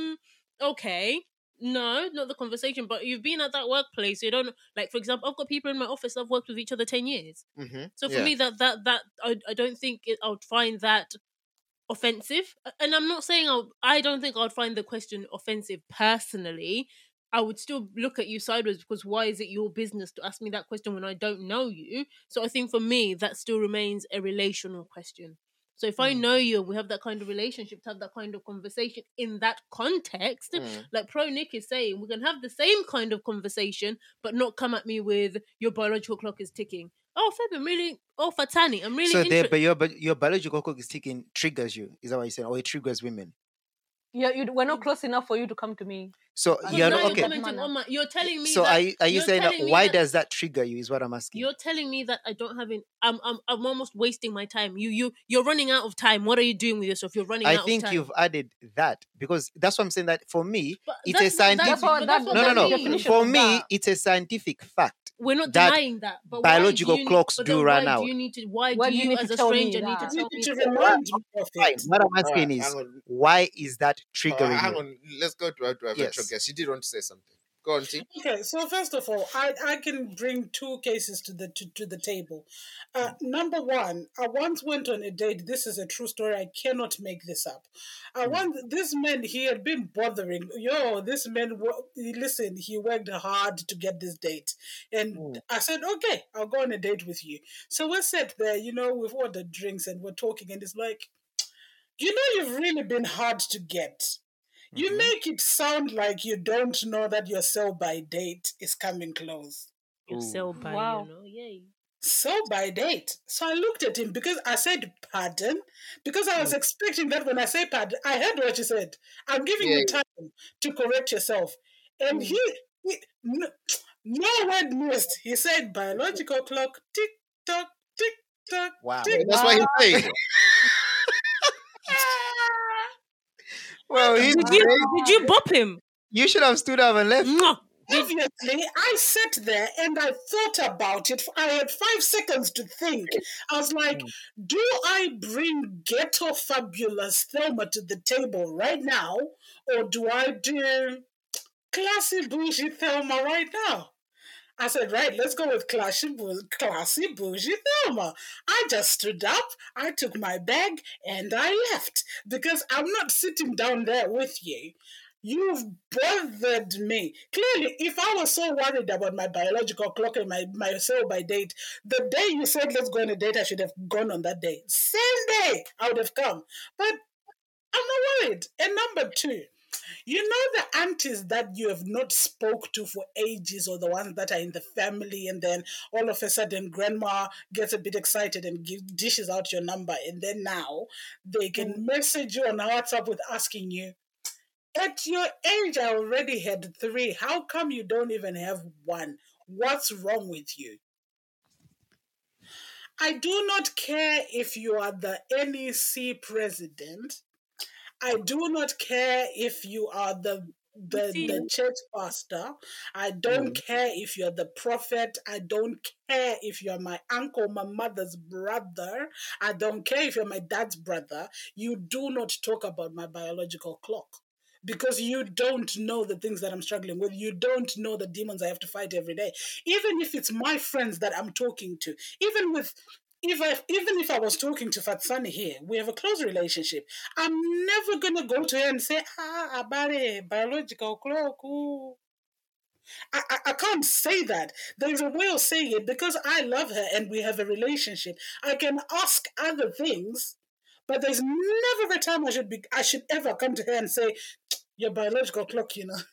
okay. No, not the conversation, but you've been at that workplace. You don't, like, for example, I've got people in my office that have worked with each other 10 years. Mm-hmm. So for me, that I don't think I would find that offensive. And I'm not saying I don't think I'd find the question offensive personally. I would still look at you sideways, because why is it your business to ask me that question when I don't know you? So I think for me, that still remains a relational question. So if I know you, we have that kind of relationship, to have that kind of conversation in that context, like Pro Nick is saying, we can have the same kind of conversation, but not come at me with your biological clock is ticking. Oh, Feb, Fatani, I'm really interested. But your biological clock is ticking triggers you. Is that what you're saying? Or it triggers women? Yeah, we're not close enough for you to come to me. So you're not okay. You're telling me. So that, are you saying why does that trigger you? Is what I'm asking. You're telling me that I don't have I'm almost wasting my time. You're running out of time. What are you doing with yourself? You're running out of time. I think you've added that, because that's what I'm saying. That for me, it's a scientific. No. For me, it's a scientific fact. We're not denying that. But biological clocks do run out. Why do you as a stranger need to tell me? To remind me of it. What I'm asking is, why is that triggering? Hang on, let's go to our virtual guest. You did want to say something. Go on, T. Okay, so first of all, I can bring two cases to the table. Number one, I once went on a date. This is a true story. I cannot make this up. This man, he had been bothering. This man, listen, he worked hard to get this date. And I said, okay, I'll go on a date with you. So we sat there, we've ordered drinks and we're talking, and it's like, you've really been hard to get. You make it sound like you don't know that your sell-by date is coming close. Your sell-by, yay. Sell-by date. So I looked at him, because I said, pardon? Because I was expecting that when I say pardon, I heard what you said. I'm giving you time to correct yourself. And he no word missed. He said, biological clock, tick-tock, tick-tock. Wow. That's what he said. Well, did you bop him? You should have stood up and left. Obviously, I sat there and I thought about it. I had 5 seconds to think. I was like, do I bring ghetto fabulous Thelma to the table right now, or do I do classy bougie Thelma right now? I said, right, let's go with classy bougie Thelma. I just stood up, I took my bag, and I left, because I'm not sitting down there with you. You've bothered me. Clearly, if I was so worried about my biological clock and my sell-by date, the day you said let's go on a date, I should have gone on that day. Same day, I would have come. But I'm not worried. And number two, the aunties that you have not spoke to for ages, or the ones that are in the family, and then all of a sudden grandma gets a bit excited and dishes out your number, and then now they can message you on WhatsApp with asking you, at your age, I already had 3. How come you don't even have 1? What's wrong with you? I do not care if you are the NEC president. I do not care if you are the the church pastor. I don't care if you're the prophet. I don't care if you're my uncle, my mother's brother. I don't care if you're my dad's brother. You do not talk about my biological clock. Because you don't know the things that I'm struggling with. You don't know the demons I have to fight every day. Even if it's my friends that I'm talking to, even if I was talking to Fatsani here, we have a close relationship. I'm never gonna go to her and say, Abare, biological clock. Ooh. I can't say that. There's a way of saying it because I love her and we have a relationship. I can ask other things, but there's never a time I should ever come to her and say, your biological clock,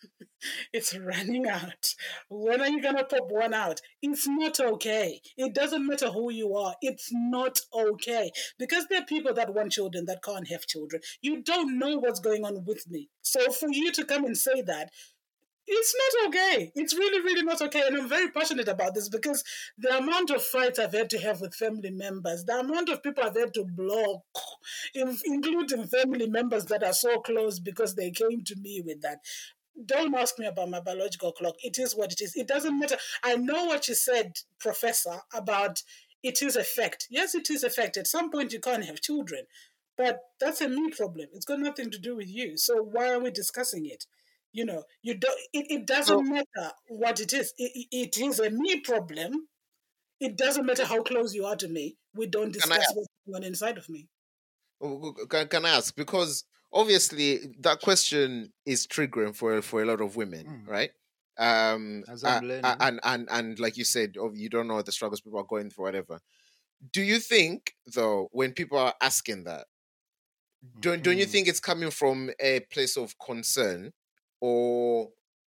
it's running out. When are you going to pop one out? It's not okay. It doesn't matter who you are. It's not okay. Because there are people that want children that can't have children. You don't know what's going on with me. So for you to come and say that, it's not okay. It's really, really not okay. And I'm very passionate about this because the amount of fights I've had to have with family members, the amount of people I've had to block, including family members that are so close because they came to me with that. Don't ask me about my biological clock. It is what it is. It doesn't matter. I know what you said, Professor, about it is a fact. Yes, it is a fact. At some point, you can't have children. But that's a me problem. It's got nothing to do with you. So why are we discussing it? You don't. It doesn't matter what it is. It is a me problem. It doesn't matter how close you are to me. We don't discuss what's going on inside of me. Can I ask? Because obviously that question is triggering for a lot of women, right? As I'm learning. And like you said, you don't know the struggles people are going through, whatever. Do you think, though, when people are asking that, don't you think it's coming from a place of concern? Or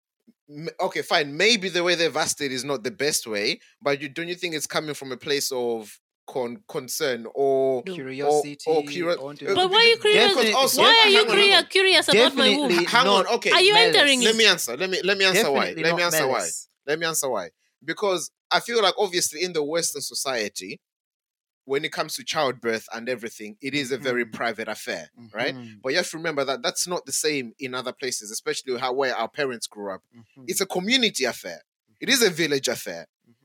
okay, fine, maybe the way they've asked it is not the best way, but don't you think it's coming from a place of concern or curiosity? But why are you curious? Why are you curious about my womb? Hang on, okay. Are you entering it? Let me answer. Let me answer why. Let me answer why. Because I feel like obviously in the Western society, when it comes to childbirth and everything, it is a very private affair, right? But you have to remember that that's not the same in other places, especially where our parents grew up. It's a community affair. It is a village affair.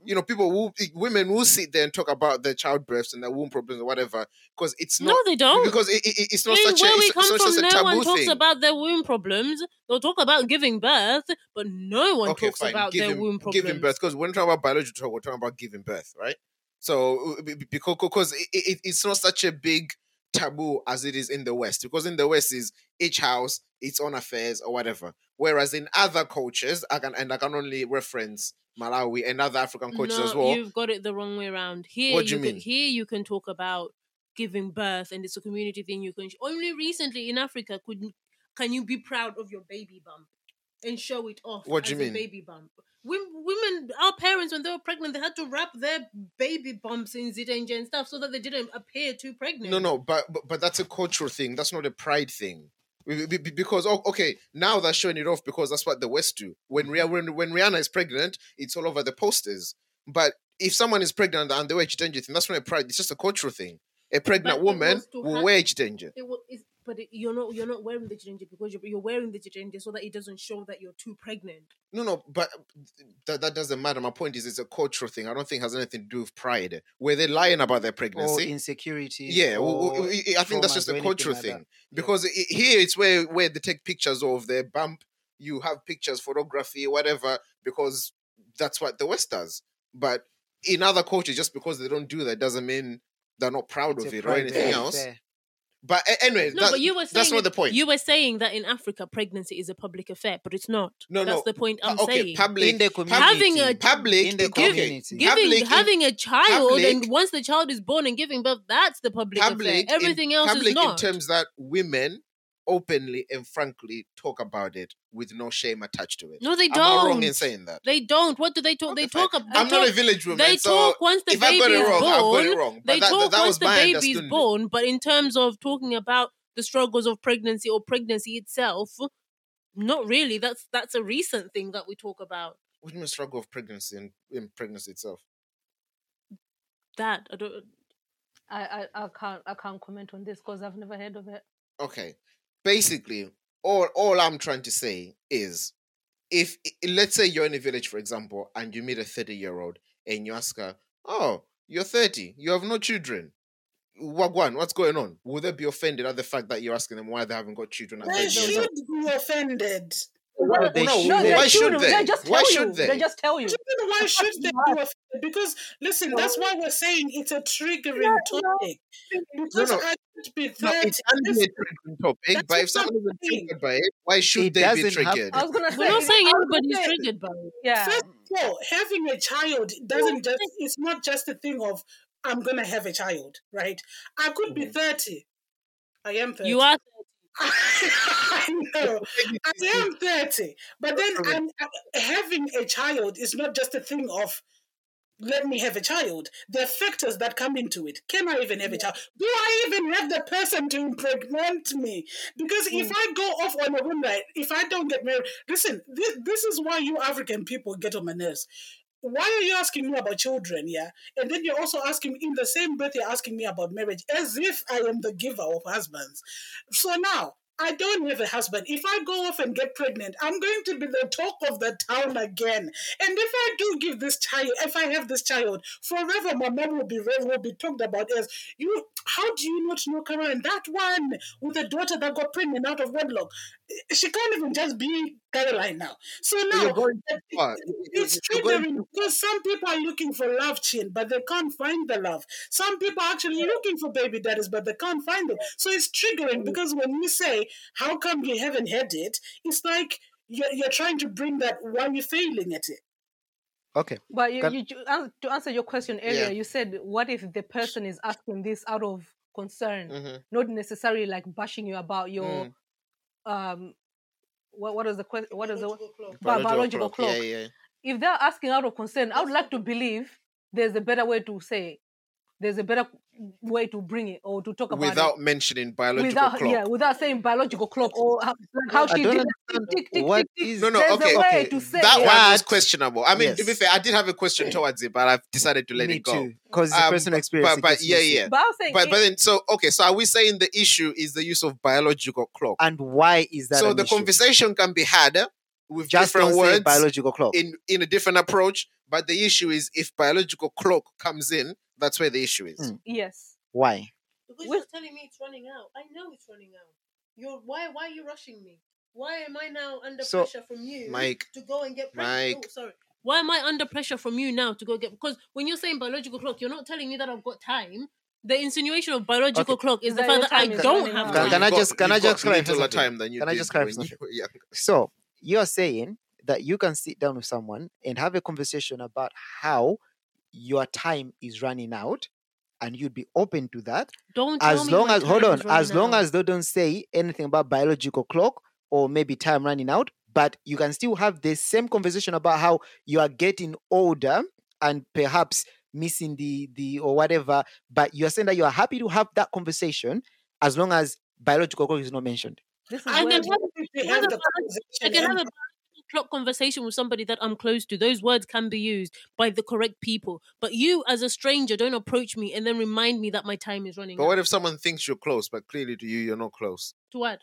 Women will sit there and talk about their childbirths and their womb problems or whatever, because it's not. No, they don't. Because it's not such where a. we come it's from, such a no taboo one talks thing. about their womb problems. They'll talk about giving birth, but no one talks about their womb problems. Giving birth, because when we talk about biology, we're talking about giving birth, right? So because it's not such a big taboo as it is in the West, because in the West is each house its own affairs or whatever. Whereas in other cultures, I can only reference Malawi and other African cultures as well. You've got it the wrong way around. Here, what do you mean? Here you can talk about giving birth, and it's a community thing. You can only recently in Africa can you be proud of your baby bump and show it off? What do you mean? A baby bump. Women, our parents, when they were pregnant, they had to wrap their baby bumps in zitenje and stuff so that they didn't appear too pregnant. No, but that's a cultural thing. That's not a pride thing. Because okay, now they're showing it off because that's what the West do. When Rihanna is pregnant, it's all over the posters. But if someone is pregnant and they wear chitenje, that's not a pride. It's just a cultural thing. A pregnant woman will wear chitenje. But you're not wearing the chitenje because you're wearing the chitenje so that it doesn't show that you're too pregnant. No, but that doesn't matter. My point is, it's a cultural thing. I don't think it has anything to do with pride. Where they're lying about their pregnancy or insecurity. Yeah, I think that's just a cultural thing. Because here it's where they take pictures of their bump. You have pictures, photography, whatever, because that's what the West does. But in other cultures, just because they don't do that doesn't mean they're not proud of it or anything else. But anyway, that's not the point. You were saying that in Africa, pregnancy is a public affair, but it's not. That's the point I'm saying. Public, in the community. Having a child, and once the child is born and giving birth, that's the public affair. Everything else is not. In terms that women openly and frankly talk about it with no shame attached to it. No, they don't. I'm not wrong in saying that. They don't. What do they talk? They talk about. I'm not a village woman. They talk once the baby is born. I've got it wrong. They talk once the baby is born. But in terms of talking about the struggles of pregnancy or pregnancy itself, not really. That's a recent thing that we talk about. What do you mean struggle of pregnancy and in pregnancy itself? That I don't. I can't comment on this because I've never heard of it. Okay. Basically, all I'm trying to say is, if let's say you're in a village, for example, and you meet a 30-year-old and you ask her, "Oh, you're 30, you have no children. Wagwan, what's going on?" Will they be offended at the fact that you're asking them why they haven't got children at They 30 years old? should be offended. Well, they No, should. No, why they should shouldn't. they? They just Why tell should you. they? They just tell you. Why should they be offended? Because listen, that's why we're saying it's a triggering topic. Because No. I could be No, 30. it can be a triggering topic, That's but if what someone I'm isn't saying. triggered by it, why should It they be doesn't have triggered? I was gonna say. We're not saying I was gonna everybody's say- triggered by it. Yeah. First of all, having a child doesn't just, it's not just a thing of, I'm going to have a child, right? I could be 30. I am 30. You are I know. I am 30. But then having a child is not just a thing of, let me have a child. There are factors that come into it. Can I even have a child? Do I even have the person to impregnate me? Because if I go off on a whim, right, if I don't get married, listen, this is why you African people get on my nerves. Why are you asking me about children, yeah? And then you're also asking me, in the same breath, you're asking me about marriage, as if I am the giver of husbands. So now, I don't have a husband. If I go off and get pregnant, I'm going to be the talk of the town again. And if I do give this child, if I have this child, forever my mom will be talked about as, how do you not know Karen? That one with a daughter that got pregnant out of wedlock. She can't even just be Caroline now. So now, You're going too far. it's You're going triggering because some people are looking for love, Chin, but they can't find the love. Some people are actually looking for baby daddies, but they can't find them. So it's triggering because when you say, how come you haven't had it? It's like you're trying to bring that while you're failing at it. Okay. But to answer your question earlier, Yeah. you said, what if the person is asking this out of concern, Mhm. not necessarily like bashing you about your what is the question? What is the biological clock? Yeah. If they're asking out of concern, I would like to believe there's a better way to say, there's a better way to bring it or to talk about Without it. mentioning biological clock. Without saying biological clock or how I she don't did understand what is. No, There's okay. a way Okay, to say That it. one was But- questionable. I mean, to be Yes. fair, I did have a question towards it, but I've decided to let Me it go. too, because it's a personal experience. But yeah. But I was saying, But then, so are we saying the issue is the use of biological clock? And why is that? So an the issue? conversation can be had with Just different don't say words biological clock. in a different approach. But the issue is if biological clock comes in, that's where the issue is. yes. Why? Because With- you're telling me it's running out. I know it's running out. Why are you rushing me? Why am I now under So- pressure from you Mike, to go and get pregnant? Mike. Oh, sorry. Why am I under pressure from you now to go get? Because when you're saying biological clock, you're not telling me that I've got time. The insinuation of biological Okay. clock is the That fact your that I time is don't running have out. time. Can I just You've got clarify littler something? time than you Can I did just clarify when something? you were young. So you're saying that you can sit down with someone and have a conversation about how your time is running out, and you'd be open to that Don't tell as me long my as hold time on, is running as long out. as they don't say anything about biological clock or maybe time running out, but you can still have the same conversation about how you are getting older and perhaps missing the or whatever, but you're saying that you are happy to have that conversation as long as biological clock is not mentioned. This is I where can have, They have the I can have conversation. a clock conversation with somebody that I'm close to. Those words can be used by the correct people. But you, as a stranger, don't approach me and then remind me that my time is running But out. what if someone thinks you're close, but clearly to you, you're not close? To what?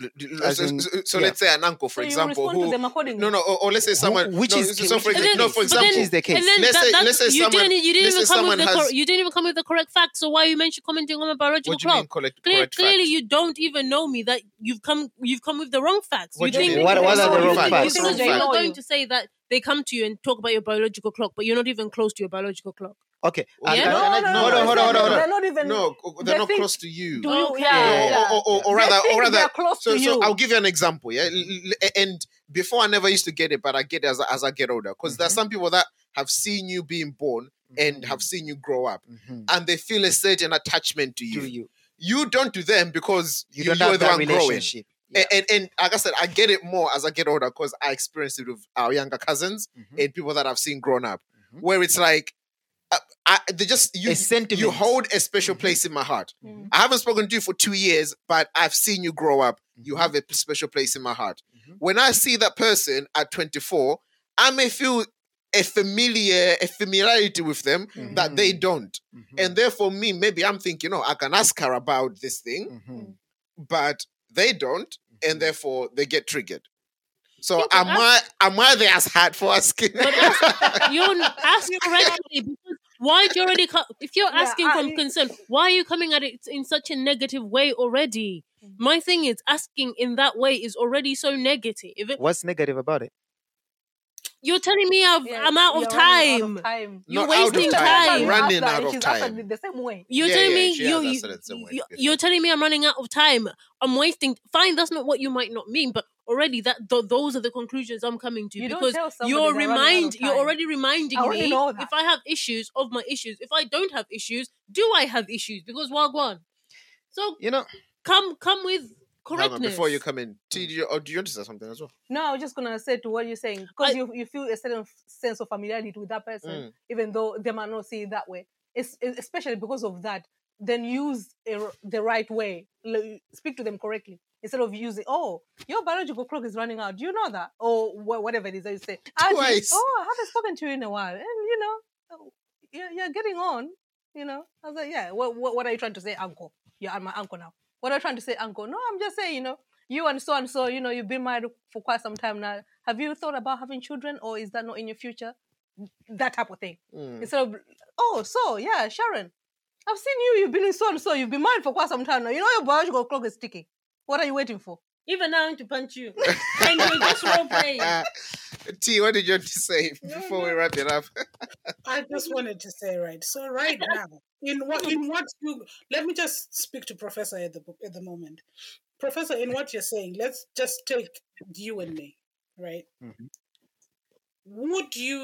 As So, in- so yeah. let's say an uncle, for so you example, respond to who them accordingly. no, or let's say someone, which no, is- so for which And is then, the example, no, for case? but then, example, Which is the case? And then Let's say- that, let's say you someone- didn't let's even say come with someone the has- you didn't even come with the correct facts. So why are you commenting on my biological what do you mean clock? correct Clearly, fact? you don't even know me. That you've come with the wrong facts. What you do you think mean? What are the you wrong think- facts? Because What's you're wrong not facts? going to say that they come to you and talk about your biological clock, but you're not even close to your biological clock. Okay. Yeah. Can No, I- hold on. They're not even. No, they they're not think- close to you. Do you? Okay. Yeah. Or They rather, think they're close so to you. I'll give you an example. Yeah, and before I never used to get it, but I get it as I get older. Because there's some people that have seen you being born and have seen you grow up, Mhm. and they feel a certain attachment to you. Do you? You don't to them because You you're don't have the that one growing. relationship. Yeah. And like I said, I get it more as I get older because I experience it with our younger cousins Mhm. and people that I've seen grown up, Mhm. where it's like they just A sentiment. you hold a special place in my heart. Mhm. I haven't spoken to you for 2 years, but I've seen you grow up. You Mhm. have a special place in my heart. Mhm. When I see that person at 24, I may feel a familiarity with them that they don't. Mhm. And therefore, me, maybe I'm thinking, I can ask her about this thing, Mhm. but they don't. and therefore they get triggered. So Yeah, but am I the asshat for asking? But you ask correctly, because why do you already if you're asking from concern, why are you coming at it in such a negative way already? My thing is, asking in that way is already so negative. What's negative about it? You're telling me I'm out of time. You're Not wasting out of time. Running out of time. The same way. You're telling me you're telling me I'm running out of time. I'm wasting. Fine, that's not what you might not mean, but already those are the conclusions I'm coming to, because you're already reminding me if I have issues of my issues. If I don't have issues, do I have issues? Because wagwan. So come with correctness. Before you come in, do you want to say something as well? No, I was just gonna say to what you're saying, because you feel a certain sense of familiarity with that person, even though they might not see it that way. It's especially because of that. Then use the right way. Speak to them correctly instead of using, "Oh, your biological clock is running out. Do you know that?" Or whatever it is that you say. Twice. I haven't spoken to you in a while, and you're getting on. I was like, yeah. What are you trying to say, uncle? You're my uncle now. What are you trying to say, uncle? No, I'm just saying, you and so, you've been married for quite some time now. Have you thought about having children, or is that not in your future? That type of thing. Instead of, Sharon, I've seen you've been in so and so, you've been married for quite some time now. You know your biological clock is ticking. What are you waiting for? Even now to punch you. And you're just role playing. T, what did you have to say before we wrap it up? I just wanted to say, right. So right now, let me just speak to Professor at the moment. Professor, in what you're saying, let's just take you and me, right? Mm-hmm. Would you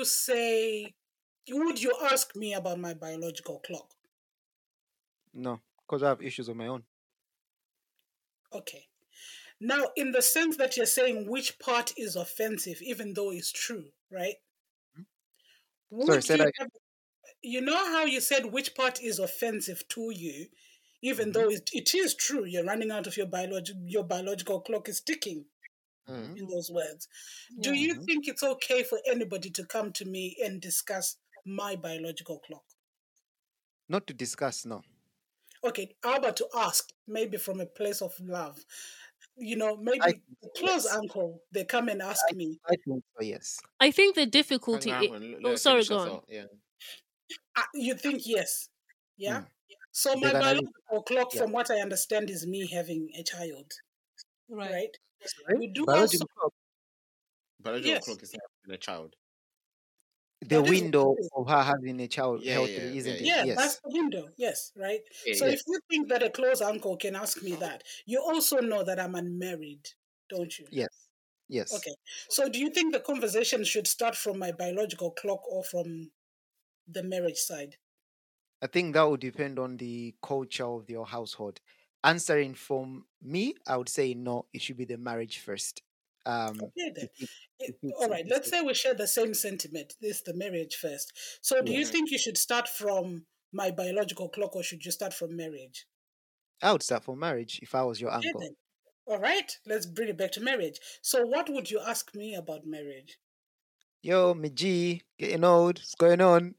ask me about my biological clock? No, because I have issues of my own. Okay. Now, in the sense that you're saying which part is offensive, even though it's true, right? Sorry, say that. You know how you said which part is offensive to you, even though it is true, you're running out of your biological clock is ticking, in those words. Do you think it's okay for anybody to come to me and discuss my biological clock? Not to discuss, no. Okay, how about to ask, maybe from a place of love? Maybe a close uncle, they come and ask me. I think so, yes. I think the difficulty... sorry, go on. Yeah. You think yes? Yeah? So my biological clock, from what I understand, is me having a child. Right? We do biological clock. Biological clock is having a child. The window of her having a child healthy, isn't it? Yeah, yes. That's the window. Yes, right? So if you think that a close uncle can ask me that, you also know that I'm unmarried, don't you? Yes. Okay. So do you think the conversation should start from my biological clock or from the marriage side? I think that would depend on the culture of your household. Answering from me, I would say no, it should be the marriage first. Okay then. All right, let's say we share the same sentiment. This is the marriage first. So do you think you should start from my biological clock, or should you start from marriage? I would start from marriage if I was your uncle. Then. All right, let's bring it back to marriage. So what would you ask me about marriage? Yo, me G, getting old, what's going on?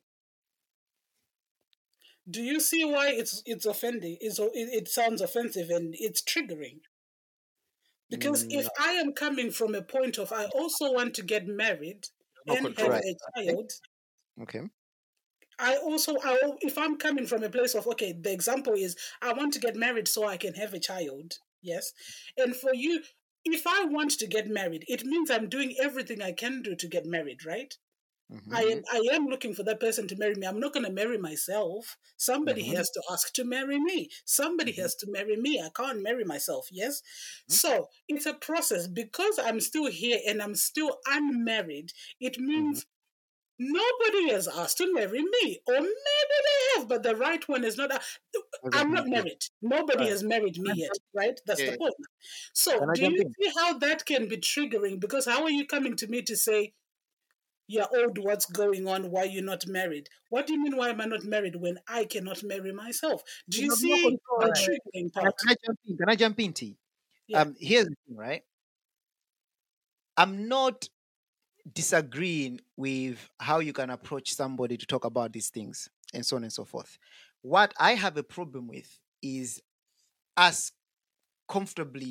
Do you see why it's offending? It sounds offensive and it's triggering. Because if I am coming from a point of I also want to get married and have a child, okay. If I'm coming from a place of, okay, the example is I want to get married so I can have a child, yes? And for you, if I want to get married, it means I'm doing everything I can do to get married, right? I am looking for that person to marry me. I'm not going to marry myself. Somebody has to ask to marry me. Somebody has to marry me. I can't marry myself, yes? So it's a process. Because I'm still here and I'm still unmarried, it means nobody has asked to marry me. Or maybe they have, but the right one is not. I'm not married. Nobody has married me yet, right? That's the point. So do you see how that can be triggering? Because how are you coming to me to say, you're old, what's going on? Why are you not married? What do you mean, why am I not married when I cannot marry myself? Do you see the triggering part? Can I jump in, T? Here's the thing, right? I'm not disagreeing with how you can approach somebody to talk about these things and so on and so forth. What I have a problem with is us comfortably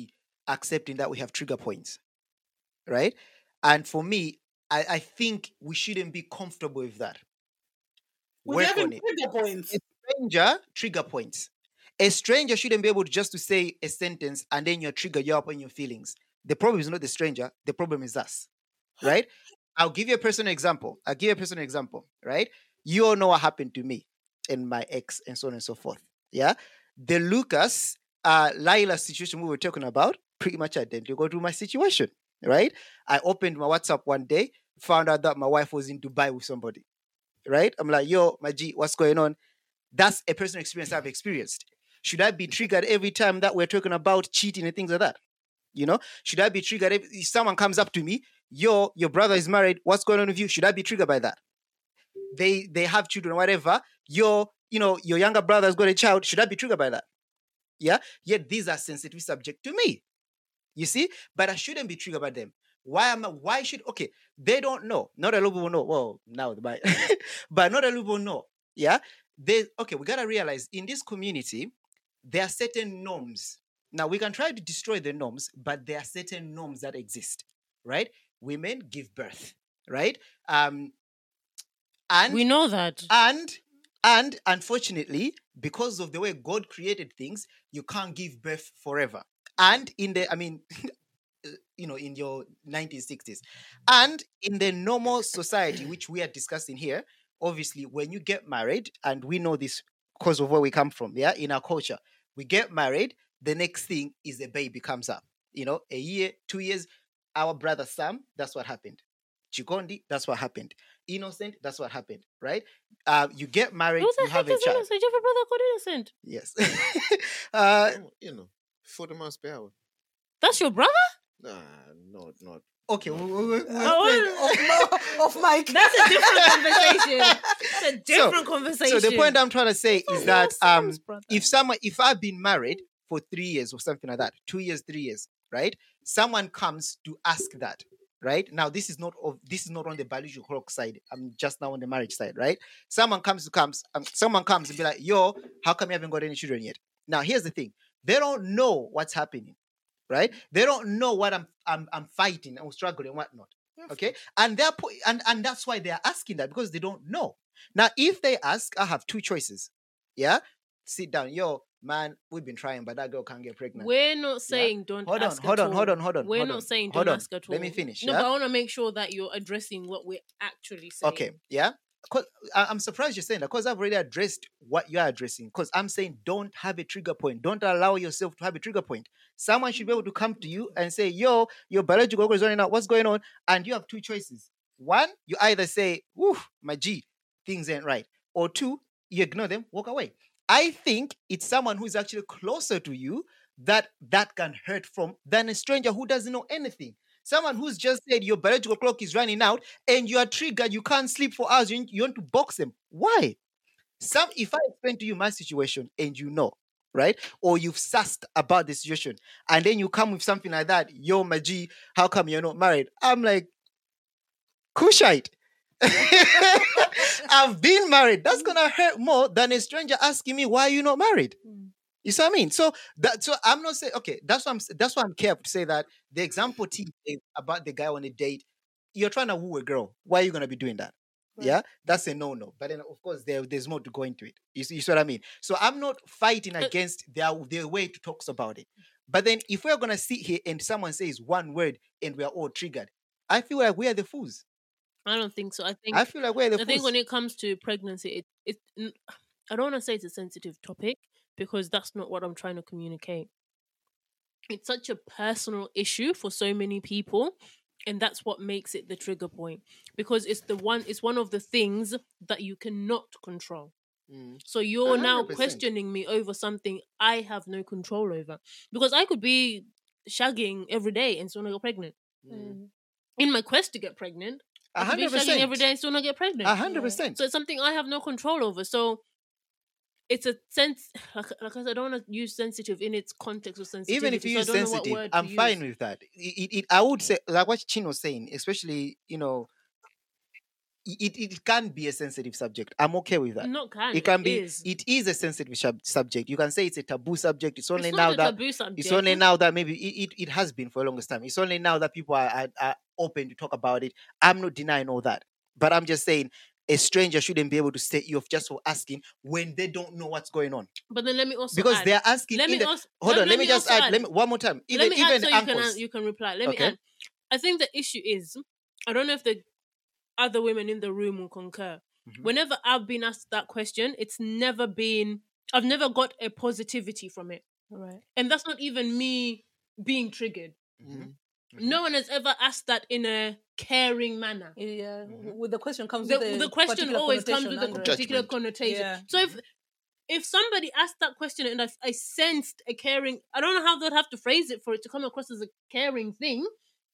accepting that we have trigger points, right? And for me, I think we shouldn't be comfortable with that. With Work having on it. trigger points. A stranger, trigger points. A stranger shouldn't be able to just to say a sentence and then you're up on your feelings. The problem is not the stranger. The problem is us, right? I'll give you a personal example. Right? You all know what happened to me and my ex and so on and so forth. Yeah. The Lucas, Laila situation we were talking about, pretty much identical to my situation, right? I opened my WhatsApp one day, found out that my wife was in Dubai with somebody, right? I'm like, yo, my G, what's going on? That's a personal experience I've experienced. Should I be triggered every time that we're talking about cheating and things like that? Should I be triggered if someone comes up to me, your brother is married, what's going on with you? Should I be triggered by that? They have children or whatever. Your younger brother's got a child. Should I be triggered by that? Yeah. Yet these are sensitive subject to me. You see, but I shouldn't be triggered by them. Why should? Okay, they don't know. Not a lot of people know. Well, now but not a lot of people know. Yeah. We gotta realize in this community there are certain norms. Now we can try to destroy the norms, but there are certain norms that exist, right? Women give birth, right? And we know that. And unfortunately, because of the way God created things, you can't give birth forever. And in your 1960s, and in the normal society, which we are discussing here, obviously, when you get married, and we know this because of where we come from, yeah, in our culture, we get married, the next thing is a baby comes up. A year, 2 years, our brother Sam, that's what happened. Chikondi, that's what happened. Innocent, that's what happened, right? You get married, you have a child. Innocent? You have a brother called Innocent? Yes. For the most part. That's your brother? Nah, no, not. Okay, Off mic. That's a different conversation. It's a different conversation. So the point I'm trying to say is that if I've been married for 3 years or something like that, 2 years, 3 years, right? Someone comes to ask that, right? Now this is not on the biological clock side. I'm just now on the marriage side, right? Someone comes and be like, yo, how come you haven't got any children yet? Now here's the thing: they don't know what's happening. Right? They don't know what I'm fighting and struggling and whatnot. Okay, and and that's why they are asking that, because they don't know. Now, if they ask, I have two choices. Yeah, sit down, yo, man. We've been trying, but that girl can't get pregnant. We're not saying don't ask at all. Hold on. We're not saying don't ask at all. Let me finish. No, but I want to make sure that you're addressing what we're actually saying. Okay, yeah. I'm surprised you're saying that, because I've already addressed what you're addressing. Because I'm saying don't have a trigger point. Don't allow yourself to have a trigger point. Someone should be able to come to you and say, yo, your biological clock is running out. What's going on? And you have two choices. One, you either say, woo, my G, things ain't right. Or two, you ignore them, walk away. I think it's someone who's actually closer to you that can hurt from than a stranger who doesn't know anything. Someone who's just said your biological clock is running out and you are triggered, you can't sleep for hours, you want to box them. Why? If I explain to you my situation and you know, right? Or you've sussed about the situation and then you come with something like that, yo, my G, how come you're not married? I'm like, Kushite. I've been married. That's going to hurt more than a stranger asking me, why are you not married? You see what I mean? So I'm not saying, okay, that's why I'm careful to say that the example T is about the guy on a date. You're trying to woo a girl. Why are you going to be doing that? Right. Yeah, that's a no-no. But then, of course, there's more to go into it. You see what I mean? So I'm not fighting against their way to talk about it. But then if we're going to sit here and someone says one word and we are all triggered, I feel like we are the fools. I don't think so. I feel like we're the fools. I think when it comes to pregnancy, I don't want to say it's a sensitive topic, because that's not what I'm trying to communicate. It's such a personal issue for so many people, and that's what makes it the trigger point, because it's one of the things that you cannot control. So you're 100%. Now questioning me over something I have no control over, because I could be shagging every day and still not get pregnant. In my quest to get pregnant, I could be shagging every day and still not get pregnant. 100%. So it's something I have no control over. So it's a sense, like I said, I don't want to use sensitive in its context or sensitivity. Even if you use sensitive, I'm fine with that. I would say, like what Chin was saying, especially, it can be a sensitive subject. I'm okay with that. Not can. It can be. Is. It is a sensitive subject. You can say it's a taboo subject. It's only It's now not a that taboo subject. it's only now that maybe it has been for the longest time. It's only now that people are open to talk about it. I'm not denying all that, but I'm just saying a stranger shouldn't be able to set you off just for asking when they don't know what's going on. But then let me also Because add, they're asking. let me also, Hold no, on. Let me just also add. Let me one more time. Let me add so uncles. you can reply. Let me Okay. add. I think the issue is, I don't know if the other women in the room will concur. Mhm. Whenever I've been asked that question, it's never been. I've never got a positivity from it, Right. and that's not even me being triggered. Mhm. No one has ever asked that in a caring manner. Yeah. Mhm. With the question comes The, with the question particular always comes connotation with a under it. particular Judgment. connotation. Yeah. So if somebody asked that question and I sensed a caring, I don't know how they'd have to phrase it for it to come across as a caring thing.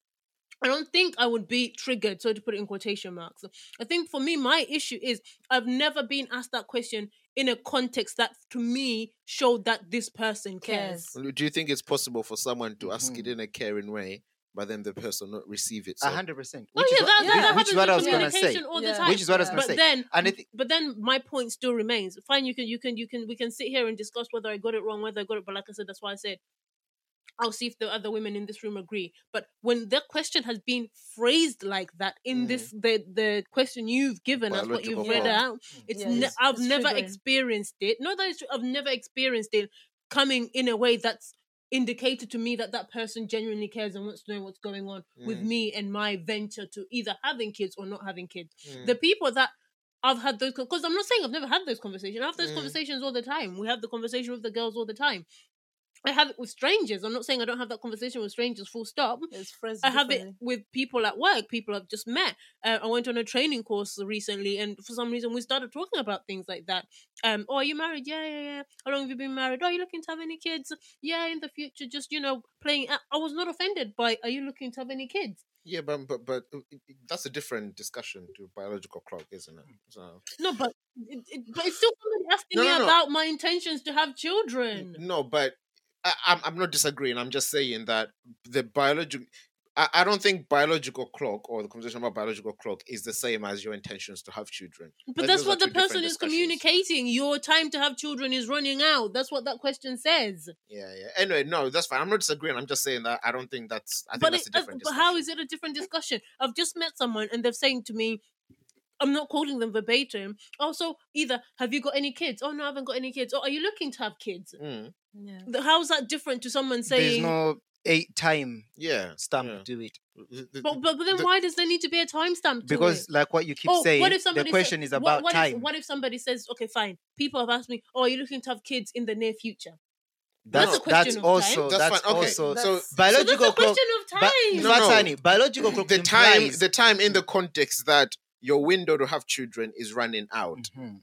I don't think I would be triggered, so to put it in quotation marks. I think for me, my issue is I've never been asked that question in a context that to me showed that this person cares. Do you think it's possible for someone to ask it Mhm. in a caring way, but then the person not receive it? 100%. Oh yeah, that which happens is what I in was gonna say. communication all the Yeah. time. Which is what I was Yeah. gonna say. But then, And I think but then my point still remains. Fine, we can sit here and discuss whether I got it wrong, whether I got it. But like I said, that's why I said I'll see if the other women in this room agree. But when the question has been phrased like that in this the question you've given us, what you've Biological read clock. out, it's Yeah, I've it's never triggering. experienced it. No, that is true. I've never experienced it coming in a way that's indicated to me that person genuinely cares and wants to know what's going on with me and my venture to either having kids or not having kids. The people that I've had those, because I'm not saying I've never had those conversations. I have those conversations all the time. We have the conversation with the girls all the time. I have it with strangers. I'm not saying I don't have that conversation with strangers, full stop. It's phrased I have it differently. with people at work, people I've just met. I went on a training course recently, and for some reason, we started talking about things like that. Oh, are you married? Yeah. How long have you been married? Oh, are you looking to have any kids? Yeah, in the future, just, playing. I was not offended by, are you looking to have any kids? Yeah, but that's a different discussion to biological clock, isn't it? So No, but it's still somebody asking No, me no, no. about my intentions to have children. no, but I'm not disagreeing. I'm just saying that the biological. I don't think biological clock or the conversation about biological clock is the same as your intentions to have children. But Like, that's those are what the two different person is discussions. communicating. Your time to have children is running out. That's what that question says. Yeah. Anyway, no, that's fine. I'm not disagreeing. I'm just saying that I don't think that's. I think that's a different But discussion. how is it a different discussion? I've just met someone and they're saying to me, I'm not quoting them verbatim. Also, either have you got any kids? Oh no, I haven't got any kids. Oh, are you looking to have kids? Mm, Yeah. How's that different to someone there's saying? no time yeah. stamp yeah. to it. But then why does there need to be a timestamp to Because it? like what you keep Oh, saying, what if the somebody question is said, about what time. What if somebody says, okay, fine. People have asked me, oh, are you looking to have kids in the near future? That's a question of also time. That's fine. Okay. also So biological So that's a clock. question of time. No, Fatani, biological clock the implies time in the context that your window to have children is running out. Mhm.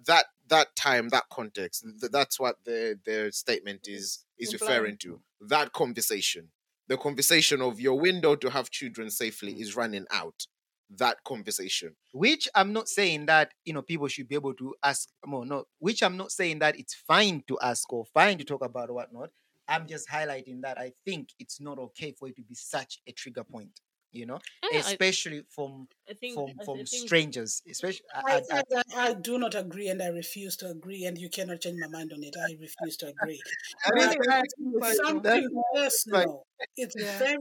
That time, that context, that's what their statement is referring to. That conversation, the conversation of your window to have children safely is running out. That conversation. Which I'm not saying that people should be able to ask more. No, which I'm not saying that it's fine to ask or fine to talk about or whatnot. I'm just highlighting that I think it's not okay for it to be such a trigger point. Yeah, Especially from I think strangers. Especially, I do not agree, and I refuse to agree, and you cannot change my mind on it. I refuse to agree. I mean, It's something personal. It's Yeah. very.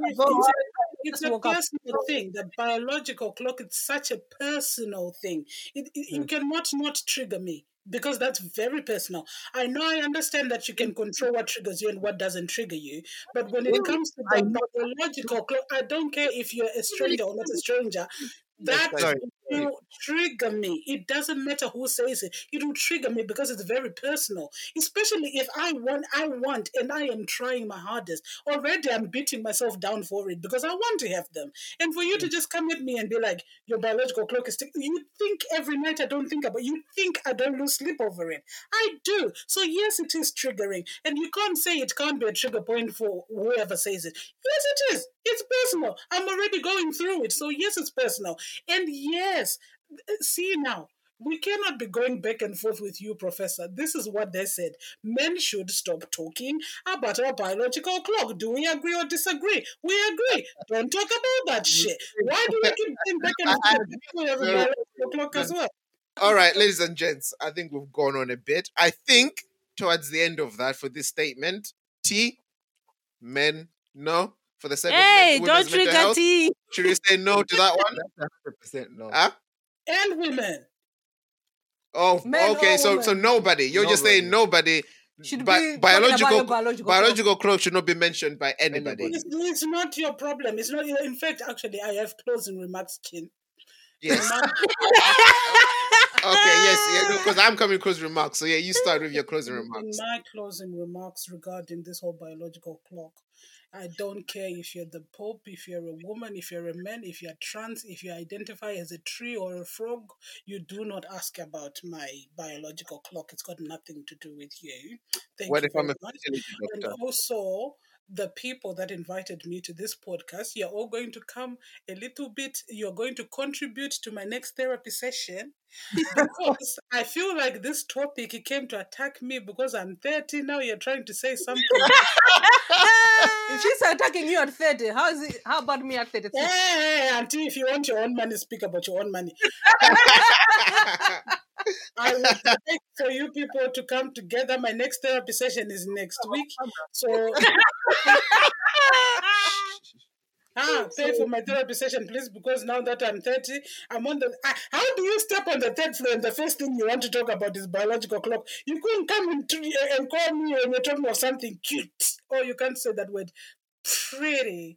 It's a woke up. personal thing. The biological clock. It's such a personal thing. You cannot not trigger me because that's very personal. I know. I understand that you can control what triggers you and what doesn't trigger you, but when it comes to the biological clock, I don't care if you're a stranger or not a stranger. That Sorry. will trigger me. It doesn't matter who says it. It will trigger me because it's very personal. Especially if I want, and I am trying my hardest. Already I'm beating myself down for it because I want to have them. And for you to just come at me and be like, your biological clock is ticking. You think every night I don't think about it. You think I don't lose sleep over it. I do. So yes, it is triggering. And you can't say it can't be a trigger point for whoever says it. Yes, it is. It's personal. I'm already going through it. So yes, it's personal. And yes, see now, We cannot be going back and forth with you, Professor. This is what they said. Men should stop talking about our biological clock. Do we agree or disagree? We agree. Don't talk about that shit. Why do we keep going back and forth? We have a biological clock as well. All right, ladies and gents, I think we've gone on a bit. I think towards the end of that, for this statement, T, men, no. For the sake Hey, of don't women's mental trigger health, T. should we say no to that one? That's 100% no. Huh? And women. Oh, Men okay. or So women? nobody. You're just saying nobody. Should But be talking about your biological clock should not be mentioned by anybody. It's not your problem. It's not. In fact, actually, I have closing remarks, Kin. Yes. Okay. Yes. Because I'm coming close remarks. So yeah, you start with your closing remarks. My closing remarks regarding this whole biological clock. I don't care if you're the Pope, if you're a woman, if you're a man, if you're trans, if you identify as a tree or a frog, you do not ask about my biological clock. It's got nothing to do with you. Thank What you if I'm very a much. fertility And doctor? also, the people that invited me to this podcast, you're all going to come a little bit, you're going to contribute to my next therapy session because I feel like this topic it came to attack me because I'm 30 now. You're trying to say something. If she's attacking you at 30, how about me at 36? Hey, auntie, if you want your own money, speak about your own money. I would like for you people to come together. My next therapy session is next week. So pay for my therapy session, please, because now that I'm 30, I'm on the... how do you step on the third floor and the first thing you want to talk about is biological clock? You couldn't come and call me when you're talking about something cute. Or you can't say that word. Pretty.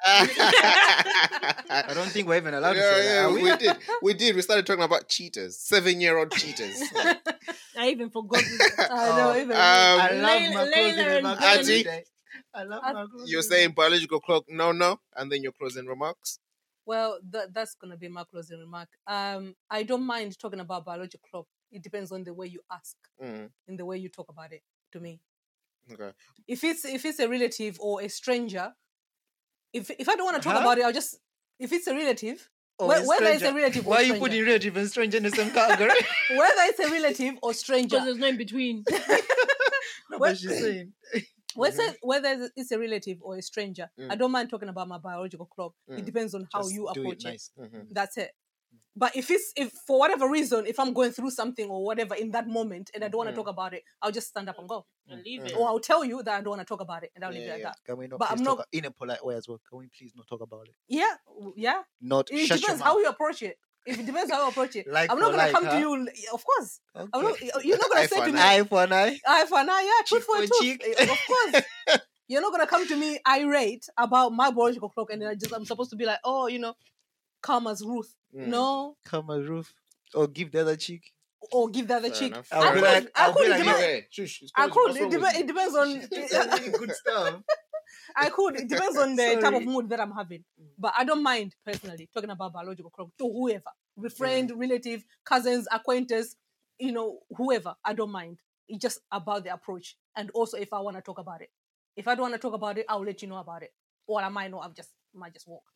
I don't think we're even allowed to say that. Are we? We did. We started talking about cheaters, 7-year-old cheaters. I even forgot. I know, even I love Layla- my closing Layla remarks and every Auntie? day. I love my closing You're saying biological clock, no, and then your closing remarks. Well, that's going to be my closing remark. I don't mind talking about biological clock. It depends on the way you ask and the way you talk about it to me. Okay. If it's a relative or a stranger, if I don't want to talk about it, I'll just... If it's a relative, whether it's a relative or Why are stranger, you putting relative and stranger in the same category? whether it's a relative or stranger, Because there's no in between. No, but she's saying. whether it's a relative or a stranger, I don't mind talking about my biological clock. It depends on how Just you do approach it. nice. That's it. But if for whatever reason, if I'm going through something or whatever in that moment and I don't want to talk about it, I'll just stand up and go. And leave it. Or I'll tell you that I don't want to talk about it and I'll leave it at that. Can we not But please I'm talk not... in a polite way as well? Can we please not talk about it? Yeah. Not It shut depends your how mouth. you approach it. If it depends how you approach it. Like I'm not for going to like, come to you... Of course. Okay. You're not going to say to me... Eye for an eye. Eye for an eye, yeah. Tooth for a for tooth. cheek. Of course. You're not going to come to me irate about my biological clock and then I'm supposed to be like, oh, calm as Ruth. No. Come on, roof. Or give the other cheek. Or give the other Fair cheek. enough. I'll be like, I could. like, I could. It depends on... really good stuff. I could. It depends on the type of Sorry. mood that I'm having. But I don't mind, personally, talking about biological clock to whoever. Friend, relative, cousins, acquaintance, whoever. I don't mind. It's just about the approach. And also if I want to talk about it. If I don't want to talk about it, I'll let you know about it. Or I might not. Might just walk.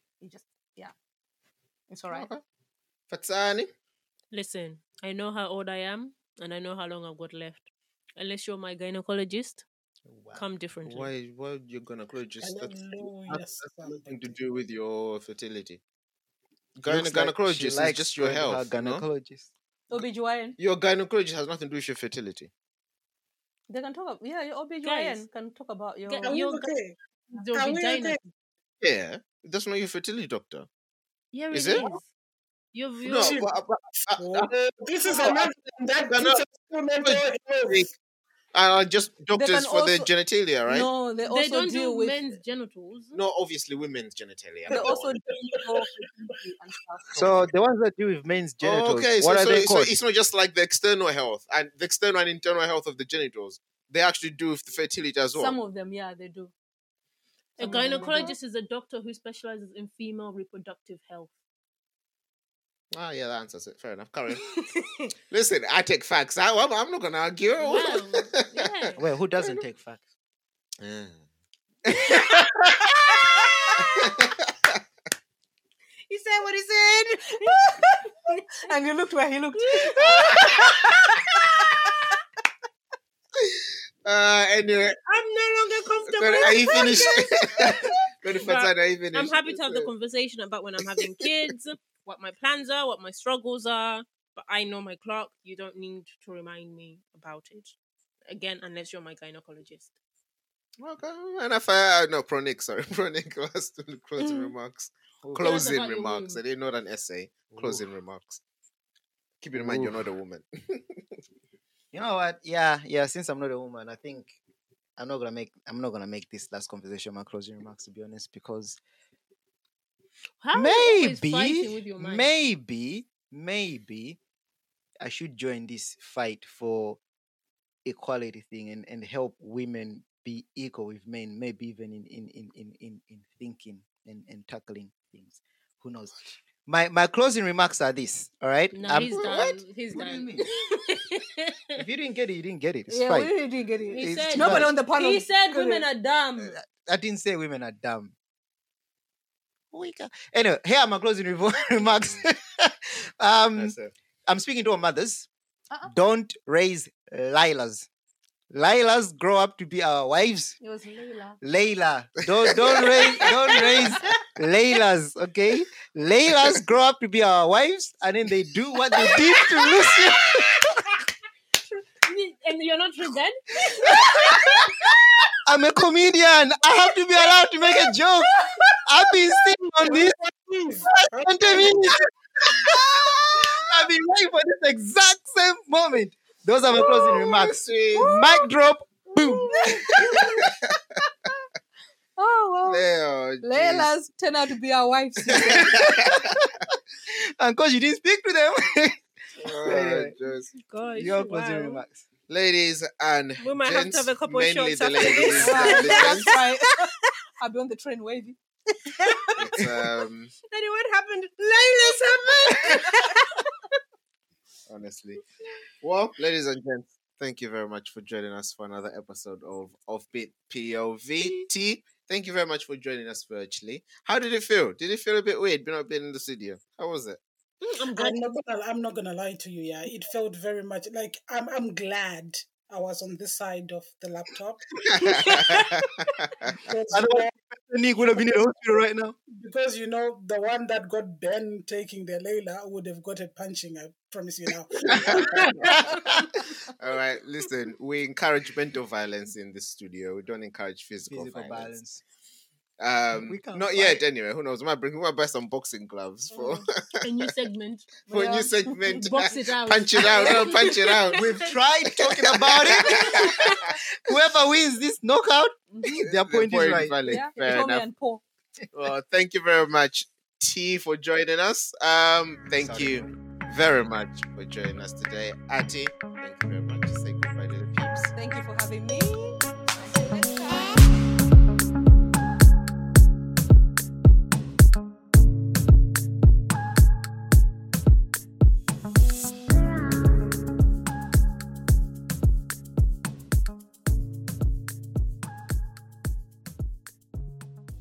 It's all right. Okay. Fatsani? Listen, I know how old I am and I know how long I've got left. Unless you're my gynecologist, come differently. Why you're gonna close just Hallelujah, that's nothing to somebody. do with your fertility. Looks like Gynecologist she is likes just your going to her health. No? gynecologist. OBGYN. Your gynecologist has nothing to do with your fertility. They can talk about... Yeah, your OBGYN Guys, can talk about your... get Are we your- okay? Your Are we vagina. okay? Yeah, that's not your fertility doctor. Yeah, Is it it? is. You've No, Shit. but This is another thing that No, no. puts us through mental health. just doctors can for the also- genitalia, right? No, they they also don't deal do with... men's genitals. No, obviously women's genitalia. They not also the deal one. with fertility and stuff. So the ones that deal with men's genitals, Okay, what are they so called? it's not just like the external health and the external and internal health of the genitals. They actually do with the fertility as well. Some of them, yeah, they do. A Some of them they do. gynecologist is a doctor who specializes in female reproductive health. Yeah, that answers it. Fair enough. Carry on. Listen, I take facts. I'm not gonna argue. Wow. Yeah. Well, who doesn't take facts? Yeah. He said what he said. And you looked where he looked. Anyway, I'm no longer comfortable. are you finished? I'm happy to have the conversation about when I'm having kids, what my plans are, what my struggles are. But I know my clock. You don't need to remind me about it. Again, unless you're my gynecologist. Okay, and no, Pronic, sorry. Pronic was the closing remarks. Closing about your remarks. womb. I didn't know that essay. Closing remarks. Keep in mind, you're not a woman. You know what? Yeah. Since I'm not a woman, I think I'm not gonna make this last conversation my closing remarks, to be honest, because How are you always fighting with your mind? maybe I should join this fight for equality thing and help women be equal with men, maybe even in thinking and tackling things. Who knows? My closing remarks are this. All right. No, he's done. What? He's What do you done. mean? If you didn't get it, you didn't get it. It's Yeah, fine. we really didn't get it. He It's said, Nobody on the panel. he said got women it. are dumb. I didn't say women are dumb. Anyway, here are my closing remarks. That's it. I'm speaking to our mothers. Uh-uh. Don't raise Lilas. Lilas grow up to be our wives. It was Layla. Layla. Don't raise Laylas, okay? Laylas grow up to be our wives, and then they do what they did to Lucia. And you're not triggered? I'm a comedian. I have to be allowed to make a joke. I've been sitting on this for 20 minutes. I've been waiting for this exact same moment. Those are my closing remarks. Mic drop. Boom. Oh, wow. Leo, Layla's turned out to be our wives. And because you didn't speak to them. jeez. Just- Gosh, Your closing wow. remarks. Ladies and We might have to gents, have a couple of mainly shots the after ladies this. and the That's gents. right. I'll be on the train waving. It's, And what happened? Layla's happened. honestly. Well, ladies and gents, thank you very much for joining us for another episode of Offbeat POVT. Thank you very much for joining us virtually. How did it feel? Did it feel a bit weird not being in the studio? How was it? I'm not gonna lie to you. Yeah, it felt very much like I'm glad I was on this side of the laptop. Nick would have been in the hospital right now. Because you know the one that got Ben taking the Layla would have got a punching. I promise you now. All right, listen, we encourage mental violence in the studio. We don't encourage physical violence. We can't Not yet, anyway. Who knows? We might buy some boxing gloves for A new segment. for a new segment. Box it out. Punch it out. No, punch it out. We've tried talking about it. Whoever wins this knockout, their point is right. valid. Yeah, Fair Tommy enough. and Paul. Well, thank you very much, T, for joining us. Thank you very much for joining us today. Ati, thank you very much. Say goodbye to the peeps. Thank you for having me.